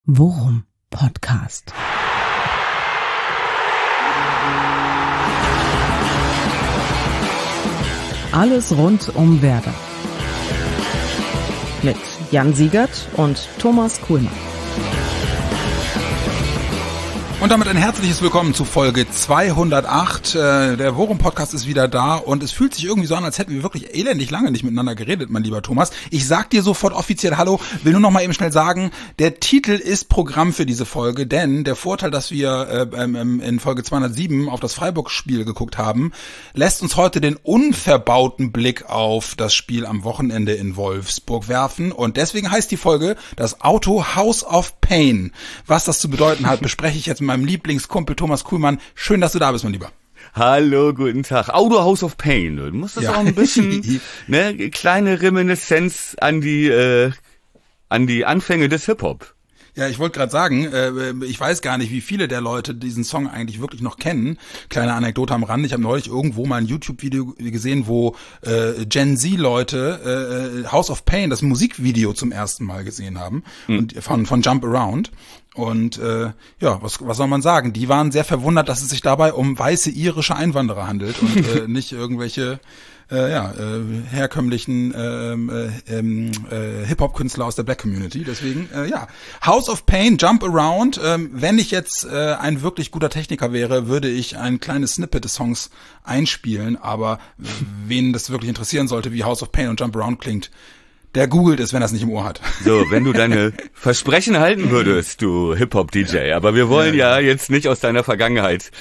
Worum Podcast. Alles rund um Werder. Mit Jan Siegert und Thomas Kuhlmann. Und damit ein herzliches Willkommen zu Folge 208. Der Worum-Podcast ist wieder da und es fühlt sich irgendwie so an, als hätten wir wirklich elendig lange nicht miteinander geredet, mein lieber Thomas. Ich sag dir sofort offiziell Hallo, will nur noch mal eben schnell sagen, der Titel ist Programm für diese Folge, denn der Vorteil, dass wir in Folge 207 auf das Freiburg-Spiel geguckt haben, lässt uns heute den unverbauten Blick auf das Spiel am Wochenende in Wolfsburg werfen und deswegen heißt die Folge das Auto House of Pain. Was das zu bedeuten hat, bespreche ich jetzt mit meinem Lieblingskumpel Thomas Kuhlmann. Schön, dass du da bist, mein Lieber. Hallo, guten Tag. Auto House of Pain. Du musst das auch ein bisschen, kleine Reminiszenz an die Anfänge des Hip-Hop. Ja, ich wollte gerade sagen, ich weiß gar nicht, wie viele der Leute diesen Song eigentlich wirklich noch kennen. Kleine Anekdote am Rande, ich habe neulich irgendwo mal ein YouTube-Video gesehen, wo Gen Z-Leute House of Pain, das Musikvideo zum ersten Mal gesehen haben und von Jump Around. Und was soll man sagen? Die waren sehr verwundert, dass es sich dabei um weiße irische Einwanderer handelt und nicht irgendwelche herkömmlichen Hip-Hop-Künstler aus der Black Community. Deswegen, House of Pain, Jump Around. Wenn ich jetzt ein wirklich guter Techniker wäre, würde ich ein kleines Snippet des Songs einspielen. Aber wen das wirklich interessieren sollte, wie House of Pain und Jump Around klingt, der googelt es, wenn er es nicht im Ohr hat. So, wenn du deine Versprechen halten würdest, du Hip-Hop-DJ. Aber wir wollen ja jetzt nicht aus deiner Vergangenheit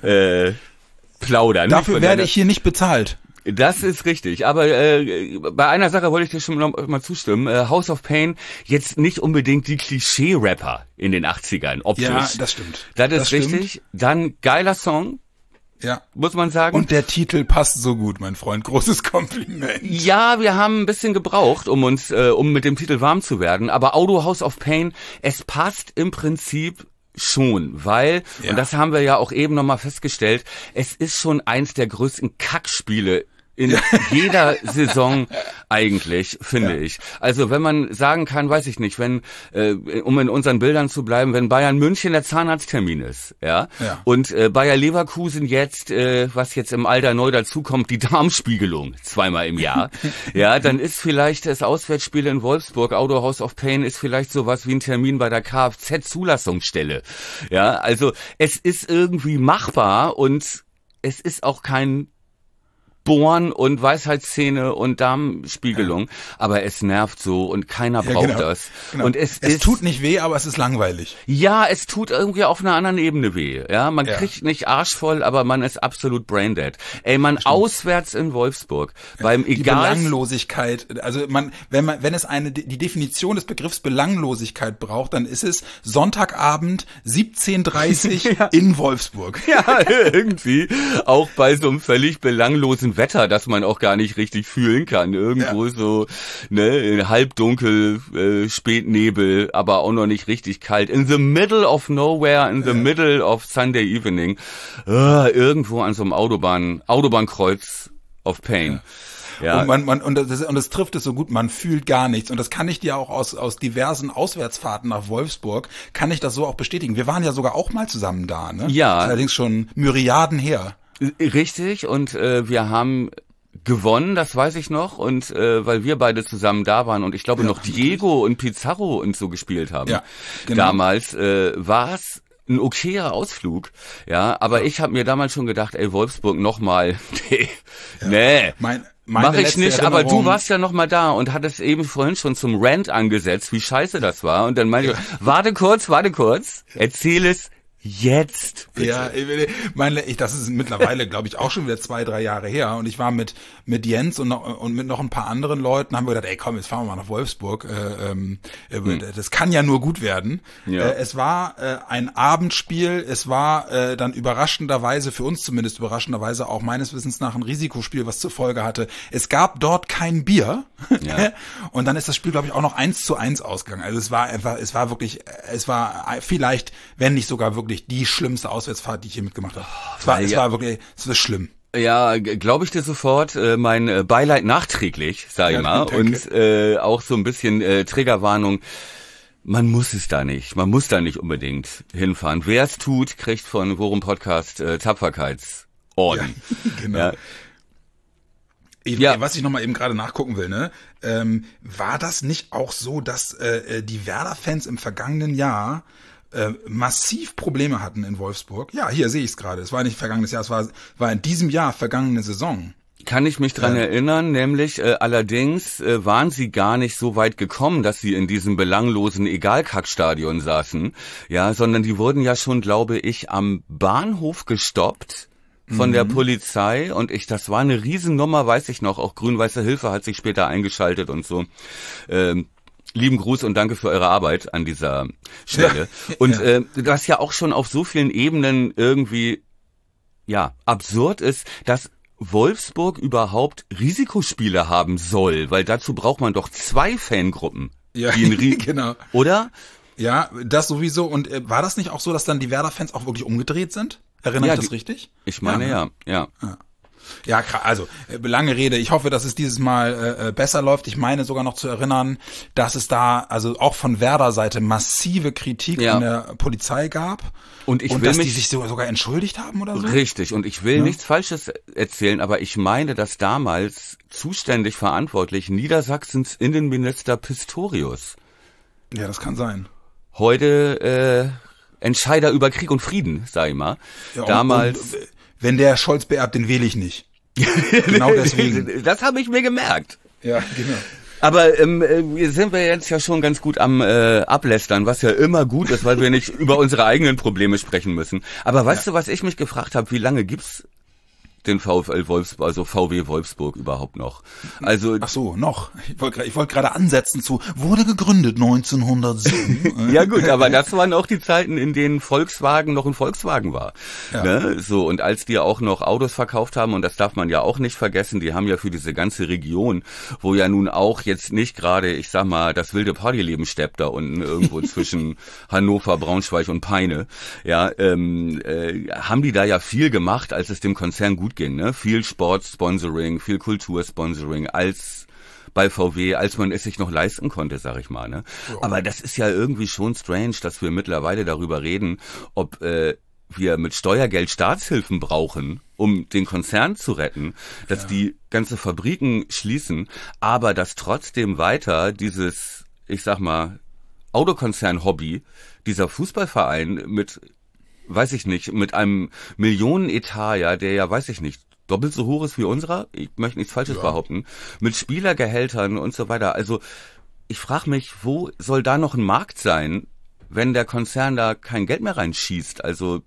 plaudern. Dafür werde ich hier nicht bezahlt. Das ist richtig, aber bei einer Sache wollte ich dir schon noch mal zustimmen. House of Pain, jetzt nicht unbedingt die Klischee-Rapper in den 80ern, optisch. Ja, das stimmt. Das ist richtig. Stimmt. Dann geiler Song. Ja. Muss man sagen. Und der Titel passt so gut, mein Freund. Großes Kompliment. Ja, wir haben ein bisschen gebraucht, um mit dem Titel warm zu werden. Aber Auto House of Pain, es passt im Prinzip schon, weil, und das haben wir ja auch eben nochmal festgestellt, es ist schon eins der größten Kackspiele in jeder Saison eigentlich, finde ich. Also wenn man sagen kann, weiß ich nicht, wenn, um in unseren Bildern zu bleiben, wenn Bayern München der Zahnarzttermin ist, und Bayer Leverkusen jetzt, was jetzt im Alter neu dazukommt, die Darmspiegelung zweimal im Jahr, dann ist vielleicht das Auswärtsspiel in Wolfsburg, Auto House of Pain, ist vielleicht sowas wie ein Termin bei der Kfz-Zulassungsstelle. Ja, also es ist irgendwie machbar und es ist auch kein Bohren und Weisheitszähne und Darmspiegelung, aber es nervt so und keiner braucht das. Genau. Und es tut nicht weh, aber es ist langweilig. Ja, es tut irgendwie auf einer anderen Ebene weh. Ja, man kriegt nicht arschvoll, aber man ist absolut braindead. Ey, auswärts in Wolfsburg, beim die Belanglosigkeit, also wenn es die Definition des Begriffs Belanglosigkeit braucht, dann ist es Sonntagabend 17:30 in Wolfsburg. Ja, irgendwie auch bei so einem völlig belanglosen Wetter, das man auch gar nicht richtig fühlen kann. Irgendwo so, halbdunkel, Spätnebel, aber auch noch nicht richtig kalt. In the middle of nowhere, in the middle of Sunday evening. Irgendwo an so einem Autobahnkreuz of Pain. Ja. Und das trifft es so gut, man fühlt gar nichts. Und das kann ich dir auch aus diversen Auswärtsfahrten nach Wolfsburg, kann ich das so auch bestätigen. Wir waren ja sogar auch mal zusammen da, ne? Ja. Das ist allerdings schon Myriaden her. Richtig, und wir haben gewonnen, das weiß ich noch, und weil wir beide zusammen da waren und ich glaube noch Diego und Pizarro und so gespielt haben. Ja, genau. Damals war es ein okayer Ausflug, aber ich habe mir damals schon gedacht, ey, Wolfsburg nochmal, mach ich nicht, aber du warst ja noch mal da und hattest eben vorhin schon zum Rant angesetzt, wie scheiße das war, und dann meinte ich, warte kurz, erzähl es jetzt, bitte. Ja, das ist mittlerweile, glaube ich, auch schon wieder 2-3 Jahre her. Und ich war mit Jens und mit noch ein paar anderen Leuten, haben wir gedacht, ey komm, jetzt fahren wir mal nach Wolfsburg. Das kann ja nur gut werden. Ja. Es war ein Abendspiel, es war dann überraschenderweise, für uns zumindest überraschenderweise auch meines Wissens nach ein Risikospiel, was zur Folge hatte. Es gab dort kein Bier. Ja. Und dann ist das Spiel, glaube ich, auch noch 1:1 ausgegangen. Also es war vielleicht, wenn nicht sogar wirklich die schlimmste Auswärtsfahrt, die ich hier mitgemacht habe. Es war schlimm. Ja, glaube ich dir sofort. Mein Beileid nachträglich, sag ich mal. Danke. Und auch so ein bisschen Triggerwarnung. man muss es da nicht. Man muss da nicht unbedingt hinfahren. Wer es tut, kriegt von Worum Podcast Tapferkeitsorden. Ja, genau. Ja. Was ich nochmal eben gerade nachgucken will, ne? War das nicht auch so, dass die Werder-Fans im vergangenen Jahr massiv Probleme hatten in Wolfsburg? Ja, hier sehe ich es gerade. Es war nicht vergangenes Jahr, es war in diesem Jahr vergangene Saison. Kann ich mich dran erinnern, nämlich allerdings waren sie gar nicht so weit gekommen, dass sie in diesem belanglosen Egalkackstadion saßen, ja, sondern die wurden ja schon, glaube ich, am Bahnhof gestoppt von der Polizei und das war eine Riesennummer, weiß ich noch, auch Grün-Weiße Hilfe hat sich später eingeschaltet und so. Lieben Gruß und danke für eure Arbeit an dieser Stelle. Ja. Und was ja auch schon auf so vielen Ebenen irgendwie, ja, absurd ist, dass Wolfsburg überhaupt Risikospiele haben soll, weil dazu braucht man doch 2 Fangruppen. Ja, genau. Oder? Ja, das sowieso. Und war das nicht auch so, dass dann die Werder-Fans auch wirklich umgedreht sind? Erinnere ich das richtig? Ich meine, ja. Ja, also lange Rede. Ich hoffe, dass es dieses Mal besser läuft. Ich meine sogar noch zu erinnern, dass es da also auch von Werder-Seite massive Kritik an der Polizei gab. Und dass die sich sogar entschuldigt haben oder so? Richtig. Und ich will nichts Falsches erzählen, aber ich meine, dass damals zuständig verantwortlich Niedersachsens Innenminister Pistorius. Ja, das kann sein. Heute Entscheider über Krieg und Frieden, sag ich mal. Ja, damals. Wenn der Scholz beerbt, den wähle ich nicht. Genau deswegen. Das habe ich mir gemerkt. Ja, genau. Aber sind wir jetzt ja schon ganz gut am Ablästern, was ja immer gut ist, weil wir nicht über unsere eigenen Probleme sprechen müssen. Aber weißt du, was ich mich gefragt habe, wie lange gibt's den VfL Wolfsburg, also VW Wolfsburg überhaupt noch? Also ach so, noch. Ich wollte gerade ansetzen wurde gegründet 1907. Ja gut, aber das waren auch die Zeiten, in denen Volkswagen noch ein Volkswagen war. Ja. Ne? So, und als die auch noch Autos verkauft haben, und das darf man ja auch nicht vergessen, die haben ja für diese ganze Region, wo ja nun auch jetzt nicht gerade, ich sag mal, das wilde Partyleben steppt da unten irgendwo zwischen Hannover, Braunschweig und Peine, ja, haben die da ja viel gemacht, als es dem Konzern gut ging, ne? Viel Sportsponsoring, viel Kultursponsoring als bei VW, als man es sich noch leisten konnte, sag ich mal, ne? Ja. Aber das ist ja irgendwie schon strange, dass wir mittlerweile darüber reden, ob wir mit Steuergeld Staatshilfen brauchen, um den Konzern zu retten, dass die ganze Fabriken schließen, aber dass trotzdem weiter dieses, ich sag mal, Autokonzern-Hobby, dieser Fußballverein mit, weiß ich nicht, mit einem Millionenetat, ja, der ja, weiß ich nicht, doppelt so hoch ist wie unserer, ich möchte nichts Falsches behaupten, mit Spielergehältern und so weiter. Also ich frage mich, wo soll da noch ein Markt sein, wenn der Konzern da kein Geld mehr reinschießt? Also,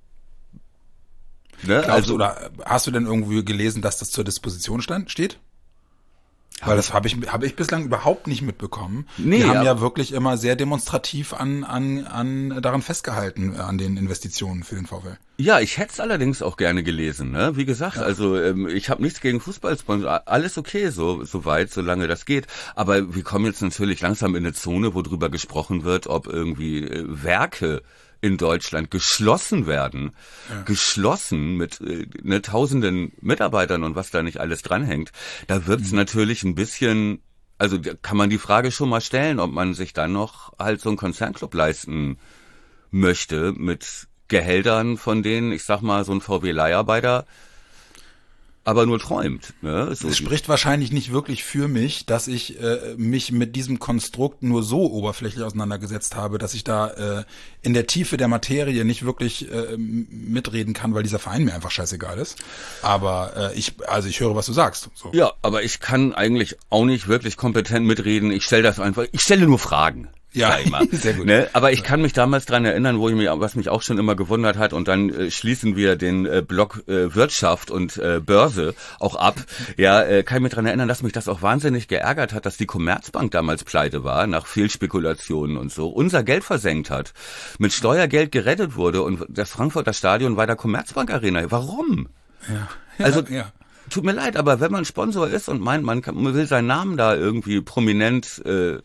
ne? Oder hast du denn irgendwie gelesen, dass das zur Disposition steht? Weil das habe ich bislang überhaupt nicht mitbekommen. Nee, die haben ja wirklich immer sehr demonstrativ daran festgehalten, an den Investitionen für den VfL. Ja, ich hätte es allerdings auch gerne gelesen, ne? Wie gesagt, also ich habe nichts gegen Fußballsponsor, alles okay, so weit, solange das geht. Aber wir kommen jetzt natürlich langsam in eine Zone, wo drüber gesprochen wird, ob irgendwie Werke in Deutschland geschlossen werden, geschlossen mit Tausenden Mitarbeitern und was da nicht alles dranhängt, da wird's natürlich ein bisschen, also kann man die Frage schon mal stellen, ob man sich dann noch halt so einen Konzernclub leisten möchte mit Gehältern, von denen, ich sag mal, so ein VW-Leiharbeiter aber nur träumt. Ne? So es spricht wahrscheinlich nicht wirklich für mich, dass ich mich mit diesem Konstrukt nur so oberflächlich auseinandergesetzt habe, dass ich da in der Tiefe der Materie nicht wirklich mitreden kann, weil dieser Verein mir einfach scheißegal ist. Aber ich höre, was du sagst. So. Ja, aber ich kann eigentlich auch nicht wirklich kompetent mitreden. Ich stelle nur Fragen. Ja, sehr gut. Ne? Aber ich kann mich damals dran erinnern, was mich auch schon immer gewundert hat, und dann schließen wir den Block Wirtschaft und Börse auch ab. Ja, kann ich mich dran erinnern, dass mich das auch wahnsinnig geärgert hat, dass die Commerzbank damals pleite war, nach Fehlspekulationen und so, unser Geld versenkt hat, mit Steuergeld gerettet wurde und das Frankfurter Stadion war der Commerzbank Arena. Warum? Ja. Tut mir leid, aber wenn man Sponsor ist und meint, man will seinen Namen da irgendwie prominent,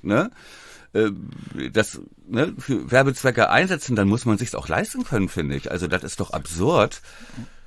für Werbezwecke einsetzen, dann muss man sich's auch leisten können, finde ich. Also das ist doch absurd.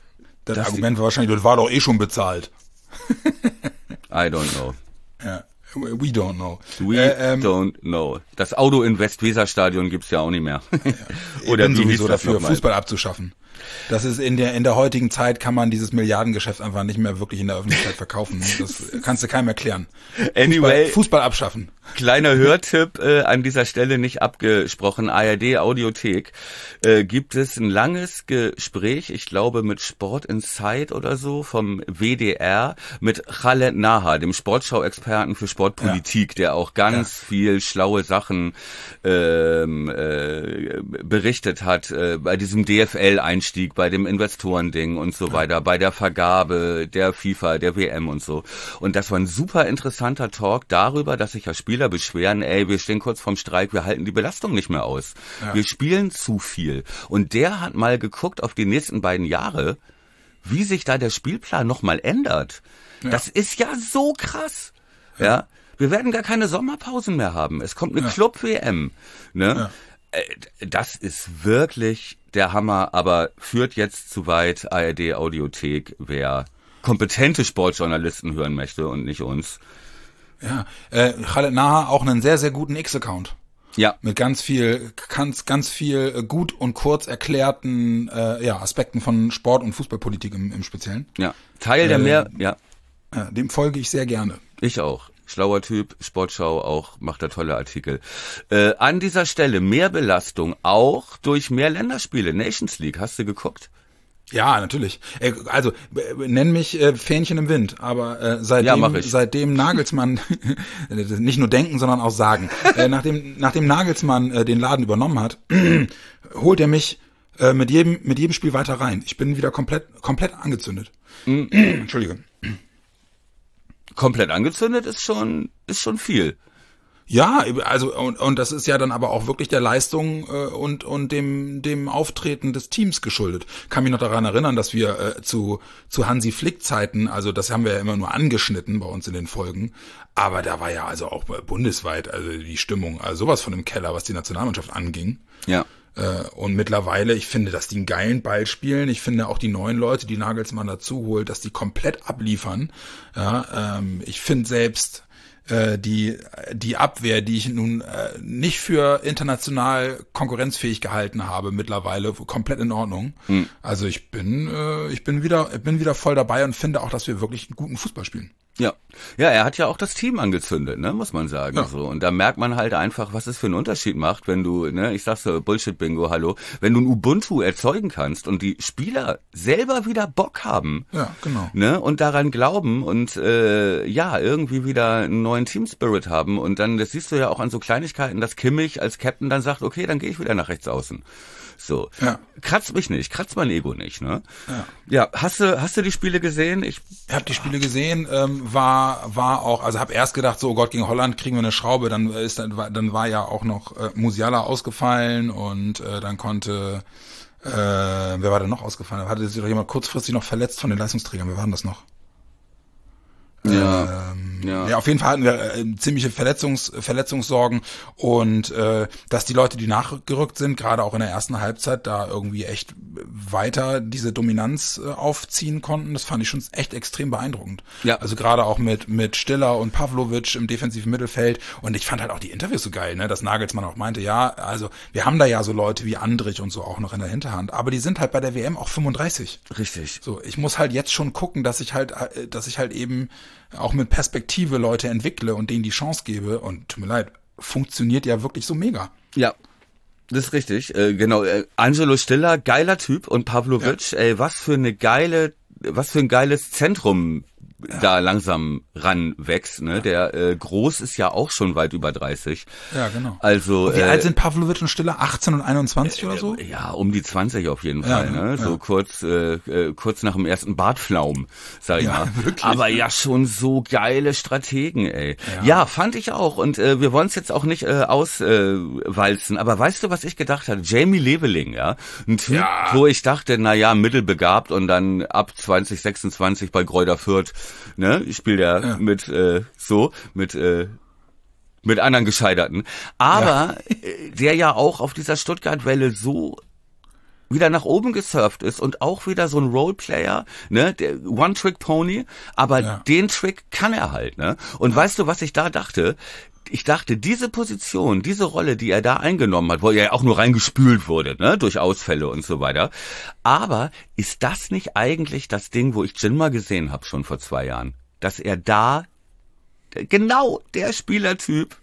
Das Argument war wahrscheinlich, das war doch eh schon bezahlt. I don't know. Ja. We don't know. Don't know. Das Auto in Westweserstadion gibt's ja auch nicht mehr. Oder wie sowieso dafür, Fußball abzuschaffen. Das ist in der heutigen Zeit kann man dieses Milliardengeschäft einfach nicht mehr wirklich in der Öffentlichkeit verkaufen. Das kannst du keinem erklären. Anyway, Fußball abschaffen. Kleiner Hörtipp an dieser Stelle nicht abgesprochen. ARD Audiothek gibt es ein langes Gespräch, ich glaube mit Sport Insight oder so vom WDR mit Khaled Naha, dem Sportschau-Experten für Sportpolitik, der auch ganz viel schlaue Sachen berichtet hat bei diesem DFL-Einstieg, bei dem Investorending und so weiter, bei der Vergabe der FIFA, der WM und so. Und das war ein super interessanter Talk darüber, dass sich ja Spieler beschweren, wir stehen kurz vorm Streik, wir halten die Belastung nicht mehr aus. Ja. Wir spielen zu viel. Und der hat mal geguckt auf die nächsten beiden Jahre, wie sich da der Spielplan nochmal ändert. Ja. Das ist ja so krass. Ja. Wir werden gar keine Sommerpausen mehr haben. Es kommt eine Club-WM. Ne? Ja. Das ist wirklich der Hammer, aber führt jetzt zu weit. ARD Audiothek, wer kompetente Sportjournalisten hören möchte und nicht uns. Ja, Khaled Naha auch einen sehr, sehr guten X-Account. Ja. Mit ganz viel gut und kurz erklärten Aspekten von Sport- und Fußballpolitik im Speziellen. Ja, Teil der dem folge ich sehr gerne. Ich auch. Schlauer Typ, Sportschau auch, macht da tolle Artikel. An dieser Stelle mehr Belastung auch durch mehr Länderspiele. Nations League, hast du geguckt? Ja, natürlich. Also nenn mich Fähnchen im Wind, aber seitdem Nagelsmann nicht nur denken, sondern auch sagen, nachdem Nagelsmann den Laden übernommen hat, holt er mich mit jedem Spiel weiter rein. Ich bin wieder komplett angezündet. Entschuldige. Komplett angezündet ist schon viel. Ja, also und das ist ja dann aber auch wirklich der Leistung und dem Auftreten des Teams geschuldet. Kann mich noch daran erinnern, dass wir zu Hansi Flick Zeiten, also das haben wir ja immer nur angeschnitten bei uns in den Folgen, aber da war ja also auch bundesweit also die Stimmung also sowas von im Keller, was die Nationalmannschaft anging. Ja. Und mittlerweile, ich finde, dass die einen geilen Ball spielen. Ich finde auch die neuen Leute, die Nagelsmann dazu holt, dass die komplett abliefern. Ja, ich finde selbst die Abwehr, die ich nun nicht für international konkurrenzfähig gehalten habe, mittlerweile komplett in Ordnung. Also ich bin wieder voll dabei und finde auch, dass wir wirklich einen guten Fußball spielen. Ja, er hat ja auch das Team angezündet, ne, muss man sagen, so. Und da merkt man halt einfach, was es für einen Unterschied macht, wenn du, ne, ich sag's so, Bullshit-Bingo, hallo, wenn du ein Ubuntu erzeugen kannst und die Spieler selber wieder Bock haben. Ja, genau. Ne, und daran glauben und, irgendwie wieder einen neuen Team-Spirit haben und dann, das siehst du ja auch an so Kleinigkeiten, dass Kimmich als Captain dann sagt, okay, dann gehe ich wieder nach rechts außen. So. Ja. Kratzt mich nicht, kratzt mein Ego nicht, ne? Ja, hast du die Spiele gesehen? Ich habe die Spiele gesehen, war auch, also habe erst gedacht, so, oh Gott, gegen Holland kriegen wir eine Schraube, dann war ja auch noch Musiala ausgefallen und dann konnte wer war denn noch ausgefallen? Hatte sich doch jemand kurzfristig noch verletzt von den Leistungsträgern, wer war denn das noch? Ja, auf jeden Fall hatten wir ziemliche Verletzungssorgen und dass die Leute, die nachgerückt sind, gerade auch in der ersten Halbzeit, da irgendwie echt weiter diese Dominanz aufziehen konnten, das fand ich schon echt extrem beeindruckend. Ja. Also gerade auch mit Stiller und Pavlovic im defensiven Mittelfeld und ich fand halt auch die Interviews so geil, ne, dass Nagelsmann auch meinte, ja, also wir haben da ja so Leute wie Andrich und so auch noch in der Hinterhand, aber die sind halt bei der WM auch 35. Richtig. So, ich muss halt jetzt schon gucken, dass ich halt eben auch mit Perspektive Leute entwickle und denen die Chance gebe. Und tut mir leid, funktioniert ja wirklich so mega. Ja, das ist richtig. Genau, Angelo Stiller, geiler Typ. Und Pavlovic, was für ein geiles Zentrum da langsam ranwächst, ne? Der Groß ist ja auch schon weit über 30. Ja, genau. Also und wie alt sind Pavlovic und Stiller? 18 und 21 oder so? Ja, um die 20 auf jeden Fall, ne? So kurz nach dem ersten Bartflaum, sag ich mal. Wirklich? Aber ja schon so geile Strategen, ey. Ja, fand ich auch. Und wir wollen es jetzt auch nicht auswalzen. Aber weißt du, was ich gedacht hatte? Jamie Leveling, ja? Ein Typ, wo ich dachte, mittelbegabt und dann ab 2026 bei Greuther Fürth, ne, ich spiele ja mit anderen Gescheiterten, aber der ja auch auf dieser Stuttgart-Welle so wieder nach oben gesurft ist und auch wieder so ein Roleplayer, ne, der One-Trick-Pony, aber den Trick kann er halt, ne? Und weißt du, was ich da dachte? Ich dachte, diese Position, diese Rolle, die er da eingenommen hat, wo er ja auch nur reingespült wurde, ne, durch Ausfälle und so weiter. Aber ist das nicht eigentlich das Ding, wo ich Jinma gesehen habe schon vor 2 Jahren? Dass er da, genau der Spielertyp,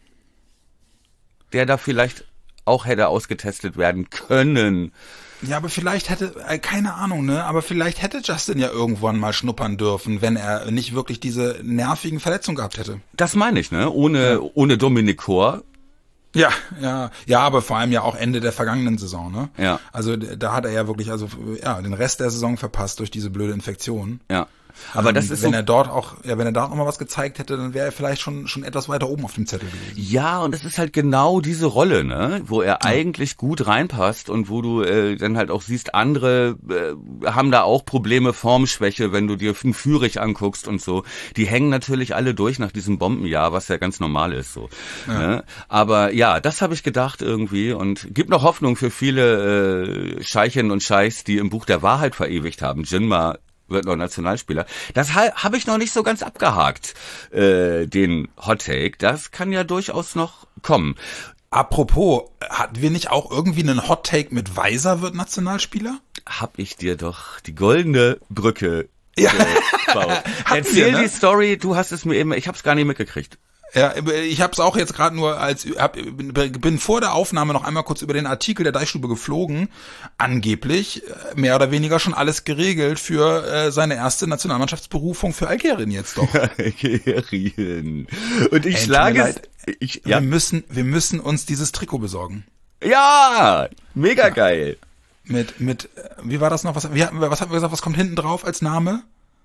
der da vielleicht auch hätte ausgetestet werden können. Ja, aber vielleicht hätte, keine Ahnung, ne, aber vielleicht hätte Justin ja irgendwann mal schnuppern dürfen, wenn er nicht wirklich diese nervigen Verletzungen gehabt hätte. Das meine ich, ne, ohne Dominik Kor. Ja, aber vor allem ja auch Ende der vergangenen Saison, ne? Ja. Also da hat er ja wirklich, den Rest der Saison verpasst durch diese blöde Infektion. Ja. Aber das ist wenn er dort noch mal was gezeigt hätte, dann wäre er vielleicht schon etwas weiter oben auf dem Zettel gewesen. Ja, und das ist halt genau diese Rolle, ne, wo er eigentlich gut reinpasst und wo du dann halt auch siehst, andere haben da auch Probleme, Formschwäche, wenn du dir einen Führig anguckst und so. Die hängen natürlich alle durch nach diesem Bombenjahr, was ja ganz normal ist, so. Ja. Ne? Aber ja, das habe ich gedacht irgendwie und gibt noch Hoffnung für viele Scheichinnen und Scheichs, die im Buch der Wahrheit verewigt haben. Jinma wird noch Nationalspieler. Das habe ich noch nicht so ganz abgehakt, den Hot Take. Das kann ja durchaus noch kommen. Apropos, hatten wir nicht auch irgendwie einen Hot Take mit Weiser wird Nationalspieler? Hab ich dir doch die goldene Brücke gebaut. Erzähl die Story, du hast es mir eben, ich hab's gar nicht mitgekriegt. Ja, ich habe es auch jetzt gerade nur bin vor der Aufnahme noch einmal kurz über den Artikel der Deichstube geflogen. Angeblich mehr oder weniger schon alles geregelt für seine erste Nationalmannschaftsberufung für Algerien jetzt doch. Algerien. Und ich schlage es. Wir müssen uns dieses Trikot besorgen. Ja, mega geil. Mit wie war das noch? Was haben wir gesagt? Was kommt hinten drauf als Name?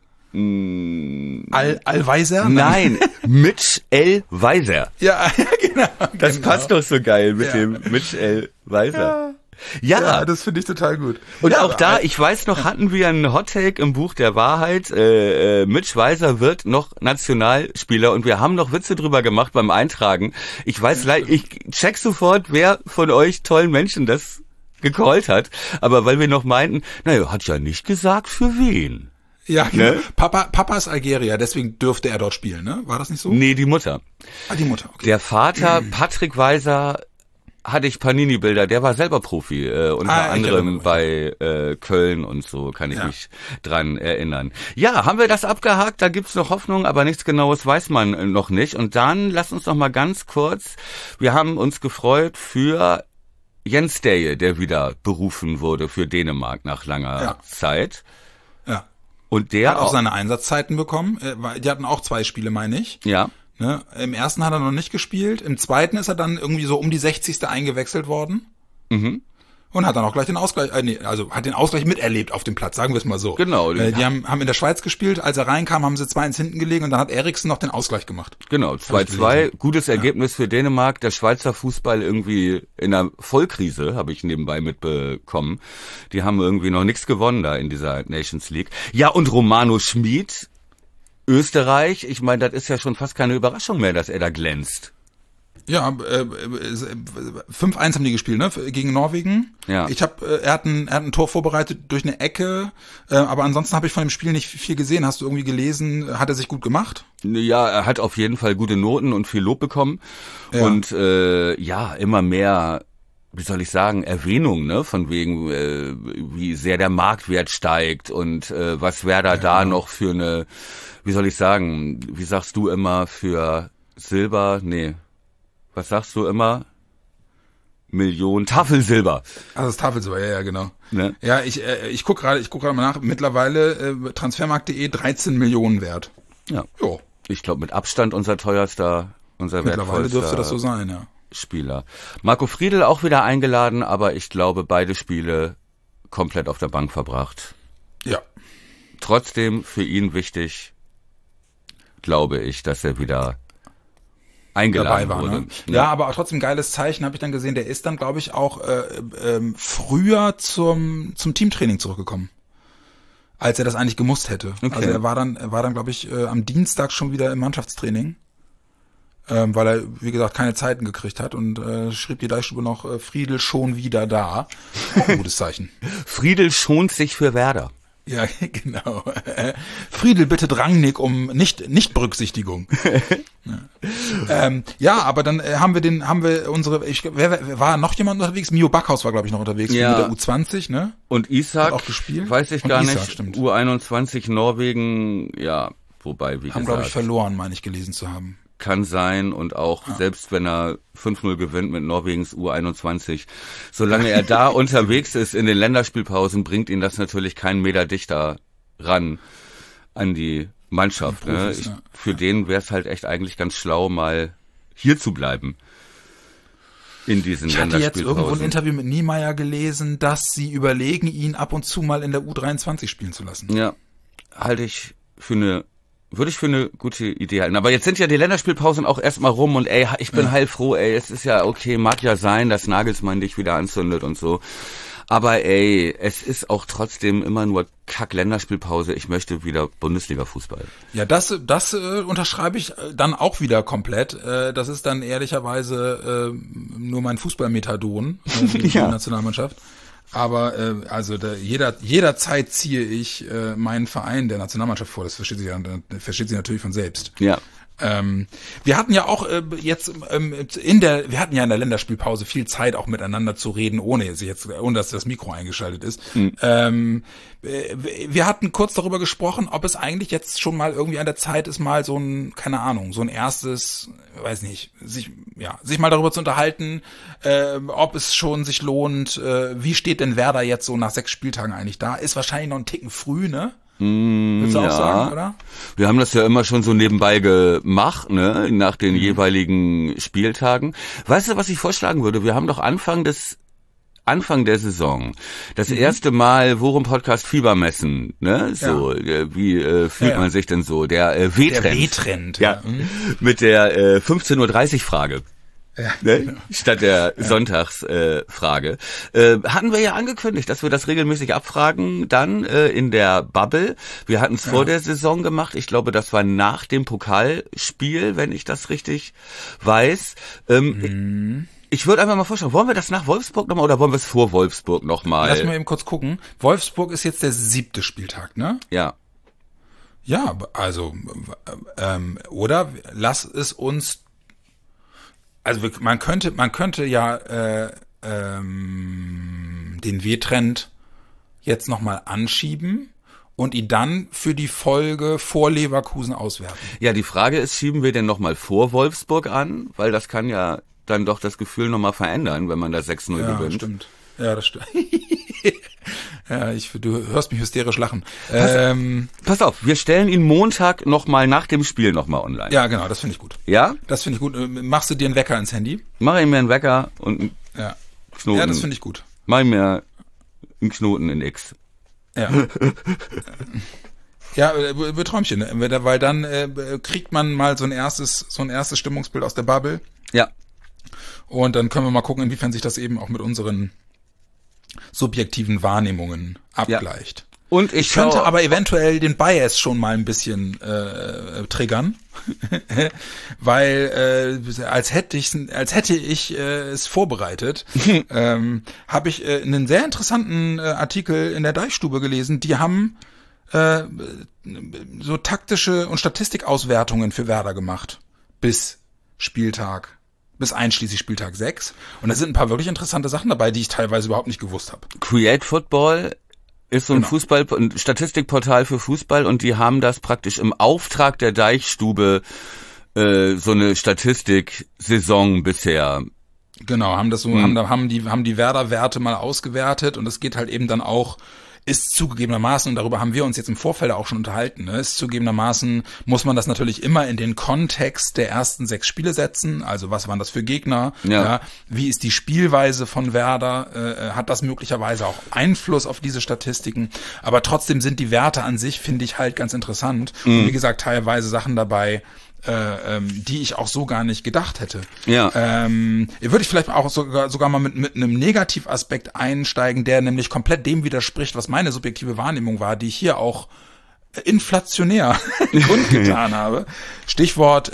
Al-Weiser? Nein, Mitch L. Weiser. Ja, genau. Das passt doch so geil mit dem Mitch L. Weiser. Ja, das finde ich total gut. Und ja, auch da, ich weiß noch, hatten wir einen Hottake im Buch der Wahrheit. Mitch Weiser wird noch Nationalspieler und wir haben noch Witze drüber gemacht beim Eintragen. Ich weiß, ich check sofort, wer von euch tollen Menschen das gecallt hat. Aber weil wir noch meinten, naja, hat ja nicht gesagt, für wen. Ja, ne? Papa ist Algerier, deswegen dürfte er dort spielen, ne? War das nicht so? Nee, die Mutter. Die Mutter, okay. Der Vater, Patrick Weiser, hatte ich Panini-Bilder, der war selber Profi, unter anderem bei Köln und so, kann ich mich dran erinnern. Ja, haben wir das abgehakt, da gibt's noch Hoffnung, aber nichts Genaues weiß man noch nicht. Und dann, lass uns noch mal ganz kurz, wir haben uns gefreut für Jens Deje, der wieder berufen wurde für Dänemark nach langer Zeit. Ja. Und der hat auch seine Einsatzzeiten bekommen. Die hatten auch 2 Spiele, meine ich. Ja. Ne? Im ersten hat er noch nicht gespielt. Im zweiten ist er dann irgendwie so um die 60. eingewechselt worden. Mhm. Und hat dann auch gleich den Ausgleich, hat den Ausgleich miterlebt auf dem Platz, sagen wir es mal so. Genau. Die haben in der Schweiz gespielt. Als er reinkam, haben sie 2-1 hinten gelegen und dann hat Eriksen noch den Ausgleich gemacht. Genau, 2-2. Gutes Ergebnis für Dänemark. Der Schweizer Fußball irgendwie in einer Vollkrise, habe ich nebenbei mitbekommen. Die haben irgendwie noch nichts gewonnen da in dieser Nations League. Ja, und Romano Schmid, Österreich. Ich meine, das ist ja schon fast keine Überraschung mehr, dass er da glänzt. Ja, 5-1 haben die gespielt, ne? Gegen Norwegen. Ja. Er hat ein Tor vorbereitet durch eine Ecke, aber ansonsten habe ich von dem Spiel nicht viel gesehen. Hast du irgendwie gelesen? Hat er sich gut gemacht? Ja, er hat auf jeden Fall gute Noten und viel Lob bekommen. Ja. Und immer mehr, wie soll ich sagen, Erwähnung, ne? Von wegen, wie sehr der Marktwert steigt und was Werder da noch für eine, wie soll ich sagen, wie sagst du immer, für Silber, was sagst du immer? Millionen Tafelsilber. Also das Tafelsilber, ja, genau. Ne? Ja, ich guck gerade mal nach. Mittlerweile Transfermarkt.de 13 Millionen wert. Ja. Jo. Ich glaube mit Abstand unser wertvollster Mittlerweile dürfte das so sein, ja. Spieler. Marco Friedl auch wieder eingeladen, aber ich glaube beide Spiele komplett auf der Bank verbracht. Ja. Trotzdem für ihn wichtig, glaube ich, dass er wieder eingeladen dabei war, wurde. Ne? Ja, aber auch trotzdem geiles Zeichen, habe ich dann gesehen. Der ist dann, glaube ich, auch früher zum Teamtraining zurückgekommen, als er das eigentlich gemusst hätte. Okay. Also er war dann, glaube ich, am Dienstag schon wieder im Mannschaftstraining. weil er, wie gesagt, keine Zeiten gekriegt hat und schrieb die Deichstube noch, Friedel schon wieder da. Auch ein gutes Zeichen. Friedel schont sich für Werder. Ja, genau. Friedel bittet Rangnick um Nicht-Berücksichtigung. Ja, aber dann war noch jemand unterwegs? Mio Backhaus war, glaube ich, noch unterwegs mit der U20, ne? Und Isaac, hat auch gespielt. Weiß ich und gar Isaac, nicht. Stimmt. U21 Norwegen, ja, wobei, wie haben, glaube ich, verloren, meine ich, gelesen zu haben. Kann sein und auch, selbst wenn er 5-0 gewinnt mit Norwegens U21, solange er da unterwegs ist in den Länderspielpausen, bringt ihn das natürlich keinen Meter dichter ran an die Mannschaft. Profis, ne? Für den wäre es halt echt eigentlich ganz schlau, mal hier zu bleiben. In diesen Ich hatte jetzt Länderspielpausen. irgendwo ein Interview mit Niemeyer gelesen, dass sie überlegen, ihn ab und zu mal in der U23 spielen zu lassen. Ja, würde ich für eine gute Idee halten. Aber jetzt sind ja die Länderspielpausen auch erstmal rum und ich bin heilfroh, es ist ja okay, mag ja sein, dass Nagelsmann dich wieder anzündet und so. Aber es ist auch trotzdem immer nur Kack-Länderspielpause. Ich möchte wieder Bundesliga-Fußball. Ja, das unterschreibe ich dann auch wieder komplett. Das ist dann ehrlicherweise nur mein Fußball-Methadon, die Nationalmannschaft. Aber jederzeit ziehe ich meinen Verein der Nationalmannschaft vor. Das versteht sie natürlich von selbst. Ja. Wir hatten ja auch in der Länderspielpause viel Zeit auch miteinander zu reden, ohne dass das Mikro eingeschaltet ist. Wir hatten kurz darüber gesprochen, ob es eigentlich jetzt schon mal irgendwie an der Zeit ist, mal so ein erstes, weiß nicht, sich mal darüber zu unterhalten, ob es schon sich lohnt, wie steht denn Werder jetzt so nach 6 Spieltagen eigentlich da? Ist wahrscheinlich noch ein Ticken früh, ne? Willst du auch sagen, oder? Wir haben das ja immer schon so nebenbei gemacht, ne, nach den jeweiligen Spieltagen. Weißt du, was ich vorschlagen würde? Wir haben doch Anfang der Saison das erste Mal Worum-Podcast Fiebermessen, ne, so, wie fühlt man sich denn so? Der W-Trend. Der W-Trend. Ja, mit der 15:30 Uhr Frage. Ja, ne? Statt der Sonntagsfrage. Hatten wir ja angekündigt, dass wir das regelmäßig abfragen, dann in der Bubble. Wir hatten es vor der Saison gemacht. Ich glaube, das war nach dem Pokalspiel, wenn ich das richtig weiß. Ich würde einfach mal vorstellen, wollen wir das nach Wolfsburg nochmal oder wollen wir es vor Wolfsburg nochmal? Lass mal eben kurz gucken. Wolfsburg ist jetzt der 7. Spieltag, ne? Ja. Ja, also, oder lass es uns. Also man könnte ja den W-Trend jetzt nochmal anschieben und ihn dann für die Folge vor Leverkusen auswerten. Ja, die Frage ist, schieben wir denn nochmal vor Wolfsburg an? Weil das kann ja dann doch das Gefühl nochmal verändern, wenn man da 6-0 gewinnt. Stimmt. Ja, das stimmt. Ja, du hörst mich hysterisch lachen. Pass auf, wir stellen ihn Montag nochmal nach dem Spiel nochmal online. Ja, genau, das finde ich gut. Ja? Das finde ich gut. Machst du dir einen Wecker ins Handy? Mach ich mir einen Wecker und einen Knoten. Ja, das finde ich gut. Mach ich mir einen Knoten in X. Ja. Ja, Träumchen, weil dann kriegt man mal so ein erstes Stimmungsbild aus der Bubble. Ja. Und dann können wir mal gucken, inwiefern sich das eben auch mit unseren subjektiven Wahrnehmungen abgleicht. Ja. Und ich könnte aber eventuell den Bias schon mal ein bisschen triggern, weil als hätte ich es vorbereitet, habe ich einen sehr interessanten Artikel in der Deichstube gelesen. Die haben so taktische und Statistikauswertungen für Werder gemacht bis einschließlich Spieltag 6. Und da sind ein paar wirklich interessante Sachen dabei, die ich teilweise überhaupt nicht gewusst habe. Create Football ist so ein ein Statistikportal für Fußball und die haben das praktisch im Auftrag der Deichstube so eine Statistik-Saison bisher. Genau, haben die Werder-Werte mal ausgewertet und es geht halt eben dann auch, ist zugegebenermaßen, und darüber haben wir uns jetzt im Vorfeld auch schon unterhalten, ne, ist zugegebenermaßen, muss man das natürlich immer in den Kontext der ersten 6 Spiele setzen, also was waren das für Gegner, ja, wie ist die Spielweise von Werder, hat das möglicherweise auch Einfluss auf diese Statistiken, aber trotzdem sind die Werte an sich, finde ich, halt ganz interessant, und wie gesagt, teilweise Sachen dabei, die ich auch so gar nicht gedacht hätte. Ja. Würde ich vielleicht auch sogar mal mit einem Negativaspekt einsteigen, der nämlich komplett dem widerspricht, was meine subjektive Wahrnehmung war, die ich hier auch inflationär kundgetan habe. Stichwort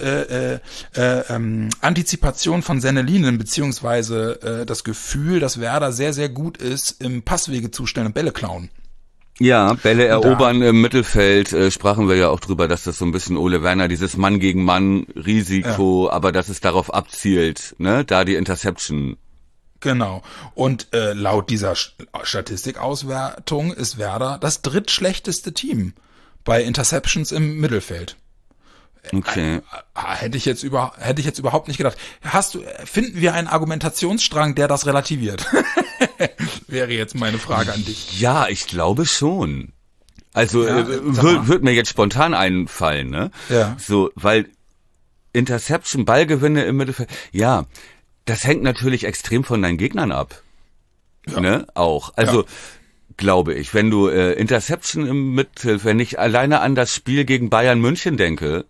Antizipation von Sennelinen, beziehungsweise das Gefühl, dass Werder sehr, sehr gut ist im Passwege zustellen und Bälle klauen. Ja, Bälle erobern im Mittelfeld, sprachen wir ja auch drüber, dass das so ein bisschen Ole Werner, dieses Mann gegen Mann Risiko, aber dass es darauf abzielt, ne, da die Interception. Genau. Und laut dieser Statistikauswertung ist Werder das drittschlechteste Team bei Interceptions im Mittelfeld. Okay. Hätte ich jetzt überhaupt nicht gedacht. Finden wir einen Argumentationsstrang, der das relativiert? Wäre jetzt meine Frage an dich. Ja, ich glaube schon. Also wird mir jetzt spontan einfallen, ne? Ja. So, weil Interception, Ballgewinne im Mittelfeld, ja, das hängt natürlich extrem von deinen Gegnern ab. Ja. Ne? Auch. Also, glaube ich, wenn du Interception im Mittelfeld, wenn ich alleine an das Spiel gegen Bayern München denke,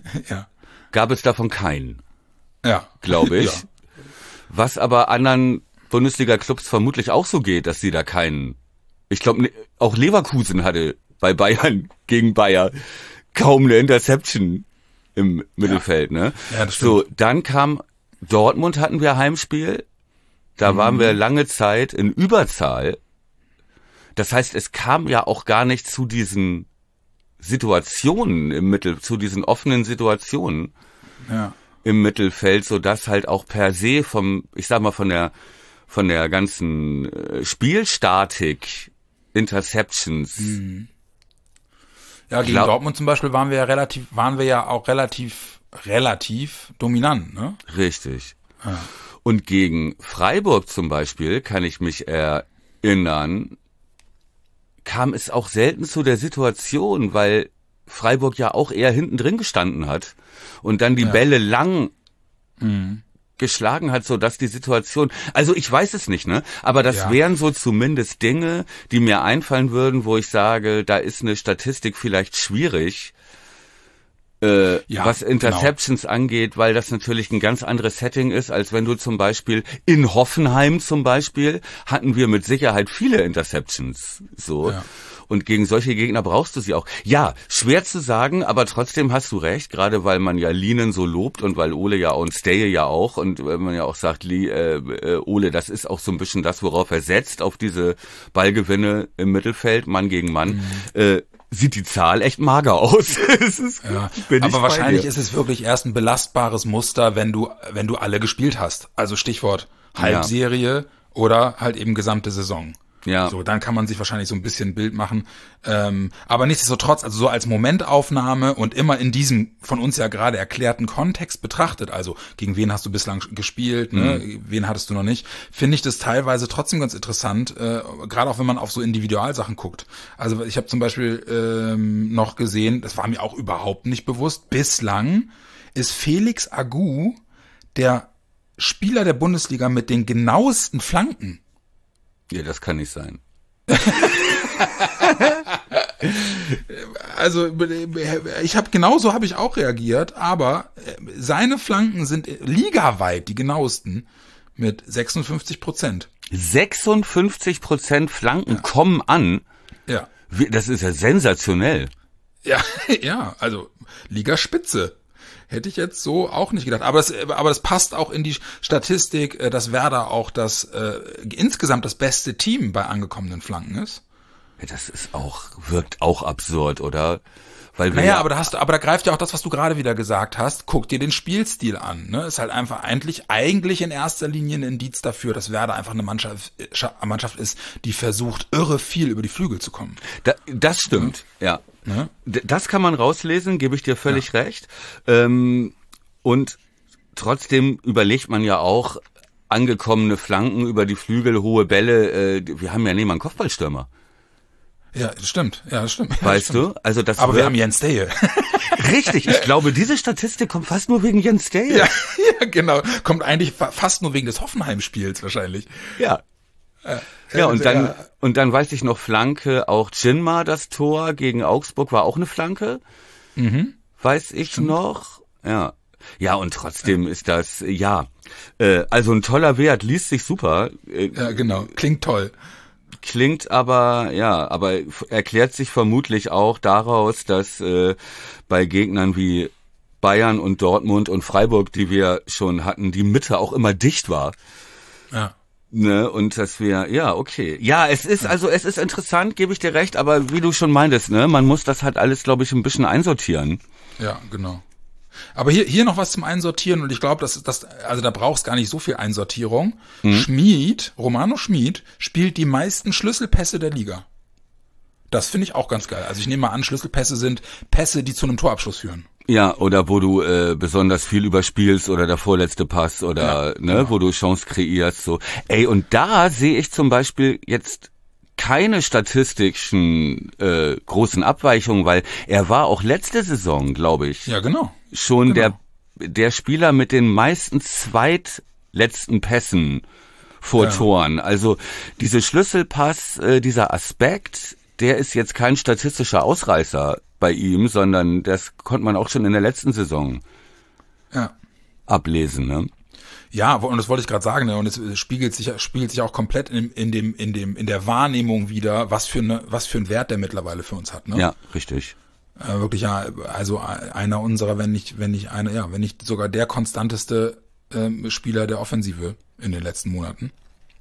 gab es davon keinen. Ja. Glaube ich. Ja. Was aber anderen Bundesliga-Clubs vermutlich auch so geht, dass sie da keinen. Ich glaube, auch Leverkusen hatte bei Bayern gegen Bayer kaum eine Interception im Mittelfeld, ne? Ja, das stimmt. So, dann kam Dortmund, hatten wir Heimspiel. Da waren wir lange Zeit in Überzahl. Das heißt, es kam ja auch gar nicht zu diesen Situationen zu diesen offenen Situationen im Mittelfeld, so dass halt auch per se von der ganzen Spielstatik Interceptions. Ja, gegen Dortmund zum Beispiel waren wir ja auch relativ dominant, ne? Richtig. Ja. Und gegen Freiburg zum Beispiel, kann ich mich erinnern, kam es auch selten zu der Situation, weil Freiburg ja auch eher hinten drin gestanden hat und dann die Bälle lang geschlagen hat, so dass die Situation, also ich weiß es nicht, ne, aber das wären so zumindest Dinge, die mir einfallen würden, wo ich sage, da ist eine Statistik vielleicht schwierig, was Interceptions angeht, weil das natürlich ein ganz anderes Setting ist, als wenn du zum Beispiel in Hoffenheim zum Beispiel hatten wir mit Sicherheit viele Interceptions, so. Ja. Und gegen solche Gegner brauchst du sie auch. Ja, schwer zu sagen, aber trotzdem hast du recht, gerade weil man ja Lienen so lobt und weil Ole ja und Steje ja auch und wenn man ja auch sagt, Ole, das ist auch so ein bisschen das, worauf er setzt, auf diese Ballgewinne im Mittelfeld, Mann gegen Mann, sieht die Zahl echt mager aus. Aber wahrscheinlich ist es wirklich erst ein belastbares Muster, wenn du alle gespielt hast. Also Stichwort Halbserie oder halt eben gesamte Saison. Ja. So, dann kann man sich wahrscheinlich so ein bisschen ein Bild machen. Aber nichtsdestotrotz, also so als Momentaufnahme und immer in diesem von uns ja gerade erklärten Kontext betrachtet, also gegen wen hast du bislang gespielt, ne? Wen hattest du noch nicht, finde ich das teilweise trotzdem ganz interessant, gerade auch wenn man auf so Individualsachen guckt. Also ich habe zum Beispiel noch gesehen, das war mir auch überhaupt nicht bewusst, bislang ist Felix Agu der Spieler der Bundesliga mit den genauesten Flanken. Ja, das kann nicht sein. Also genauso habe ich auch reagiert, aber seine Flanken sind ligaweit die genauesten mit 56%. 56% Flanken kommen an? Ja. Das ist ja sensationell. Ja, also Ligaspitze. Hätte ich jetzt so auch nicht gedacht. Aber das passt auch in die Statistik, dass Werder auch insgesamt das beste Team bei angekommenen Flanken ist. Ja, das wirkt auch absurd, oder? Weil aber da greift ja auch das, was du gerade wieder gesagt hast. Guck dir den Spielstil an, ne? Ist halt einfach eigentlich in erster Linie ein Indiz dafür, dass Werder einfach eine Mannschaft ist, die versucht, irre viel über die Flügel zu kommen. Das stimmt, ja. Ne? Das kann man rauslesen, gebe ich dir völlig recht. Und trotzdem überlegt man ja auch angekommene Flanken über die Flügel, hohe Bälle. Wir haben ja nicht mal einen Kopfballstürmer. Ja, das stimmt. Weißt du? Also aber wir haben Jens Steje. Richtig, ich glaube, diese Statistik kommt fast nur wegen Jens Steje. Ja, genau. Kommt eigentlich fast nur wegen des Hoffenheim-Spiels wahrscheinlich. Ja. Ja, und dann weiß ich noch Flanke, auch Jinma, das Tor gegen Augsburg war auch eine Flanke. Weiß ich noch. Ja. Ja, und trotzdem ist das, also ein toller Wert, liest sich super. Ja, genau. Klingt toll. Klingt aber erklärt sich vermutlich auch daraus, dass bei Gegnern wie Bayern und Dortmund und Freiburg, die wir schon hatten, die Mitte auch immer dicht war. Ja. Ne, und dass wir, es ist interessant, gebe ich dir recht, aber wie du schon meintest, ne, man muss das halt alles, glaube ich, ein bisschen einsortieren. Ja, genau. Aber hier noch was zum Einsortieren und ich glaube, also da brauchst gar nicht so viel Einsortierung. Romano Schmid spielt die meisten Schlüsselpässe der Liga. Das finde ich auch ganz geil. Also ich nehme mal an, Schlüsselpässe sind Pässe, die zu einem Torabschluss führen. Ja, oder wo du besonders viel überspielst oder der vorletzte Pass oder genau. Wo du Chance kreierst. So. Ey, und da sehe ich zum Beispiel jetzt keine statistischen großen Abweichungen, weil er war auch letzte Saison, glaube ich, schon der Spieler mit den meisten zweitletzten Pässen vor Toren. Also diese Schlüsselpass, dieser Aspekt, der ist jetzt kein statistischer Ausreißer bei ihm, sondern das konnte man auch schon in der letzten Saison ablesen, ne? Ja, und das wollte ich gerade sagen, ne? Und es spiegelt sich auch komplett in der Wahrnehmung wieder, was für einen Wert der mittlerweile für uns hat, ne? Ja, richtig. Wirklich, ja, also einer unserer, wenn nicht sogar der konstanteste Spieler der Offensive in den letzten Monaten.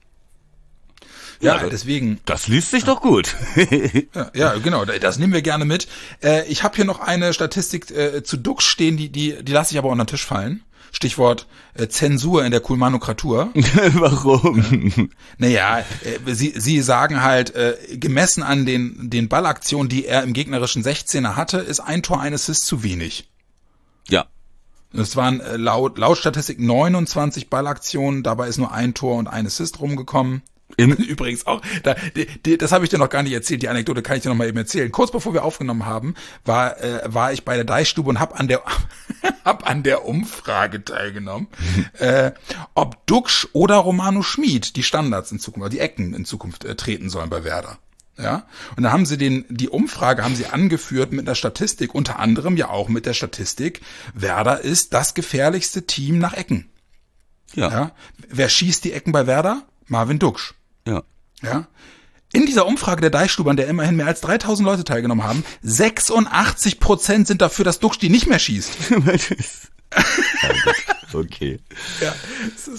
Ja, deswegen. Das liest sich doch gut. ja, genau, das nehmen wir gerne mit. Ich habe hier noch eine Statistik zu Dux stehen, die lasse ich aber unter den Tisch fallen. Stichwort Zensur in der Kulmanokratur. Warum? Naja, sie sagen halt, gemessen an den Ballaktionen, die er im gegnerischen 16er hatte, ist ein Tor, ein Assist zu wenig. Ja. Es waren laut Statistik 29 Ballaktionen, dabei ist nur ein Tor und ein Assist rumgekommen. Übrigens auch, das habe ich dir noch gar nicht erzählt, die Anekdote kann ich dir noch mal eben erzählen. Kurz bevor wir aufgenommen haben, war ich bei der Deichstube und hab an der Umfrage teilgenommen, ob Dux oder Romano Schmid die Standards in Zukunft, die Ecken in Zukunft treten sollen bei Werder. Ja, und da haben sie die Umfrage haben sie angeführt mit einer Statistik, unter anderem ja auch mit der Statistik, Werder ist das gefährlichste Team nach Ecken. Ja. Wer schießt die Ecken bei Werder? Marvin Duksch. Ja. In dieser Umfrage der Deichstube, an der immerhin mehr als 3000 Leute teilgenommen haben, 86% sind dafür, dass Duksch die nicht mehr schießt. Okay. Ja, es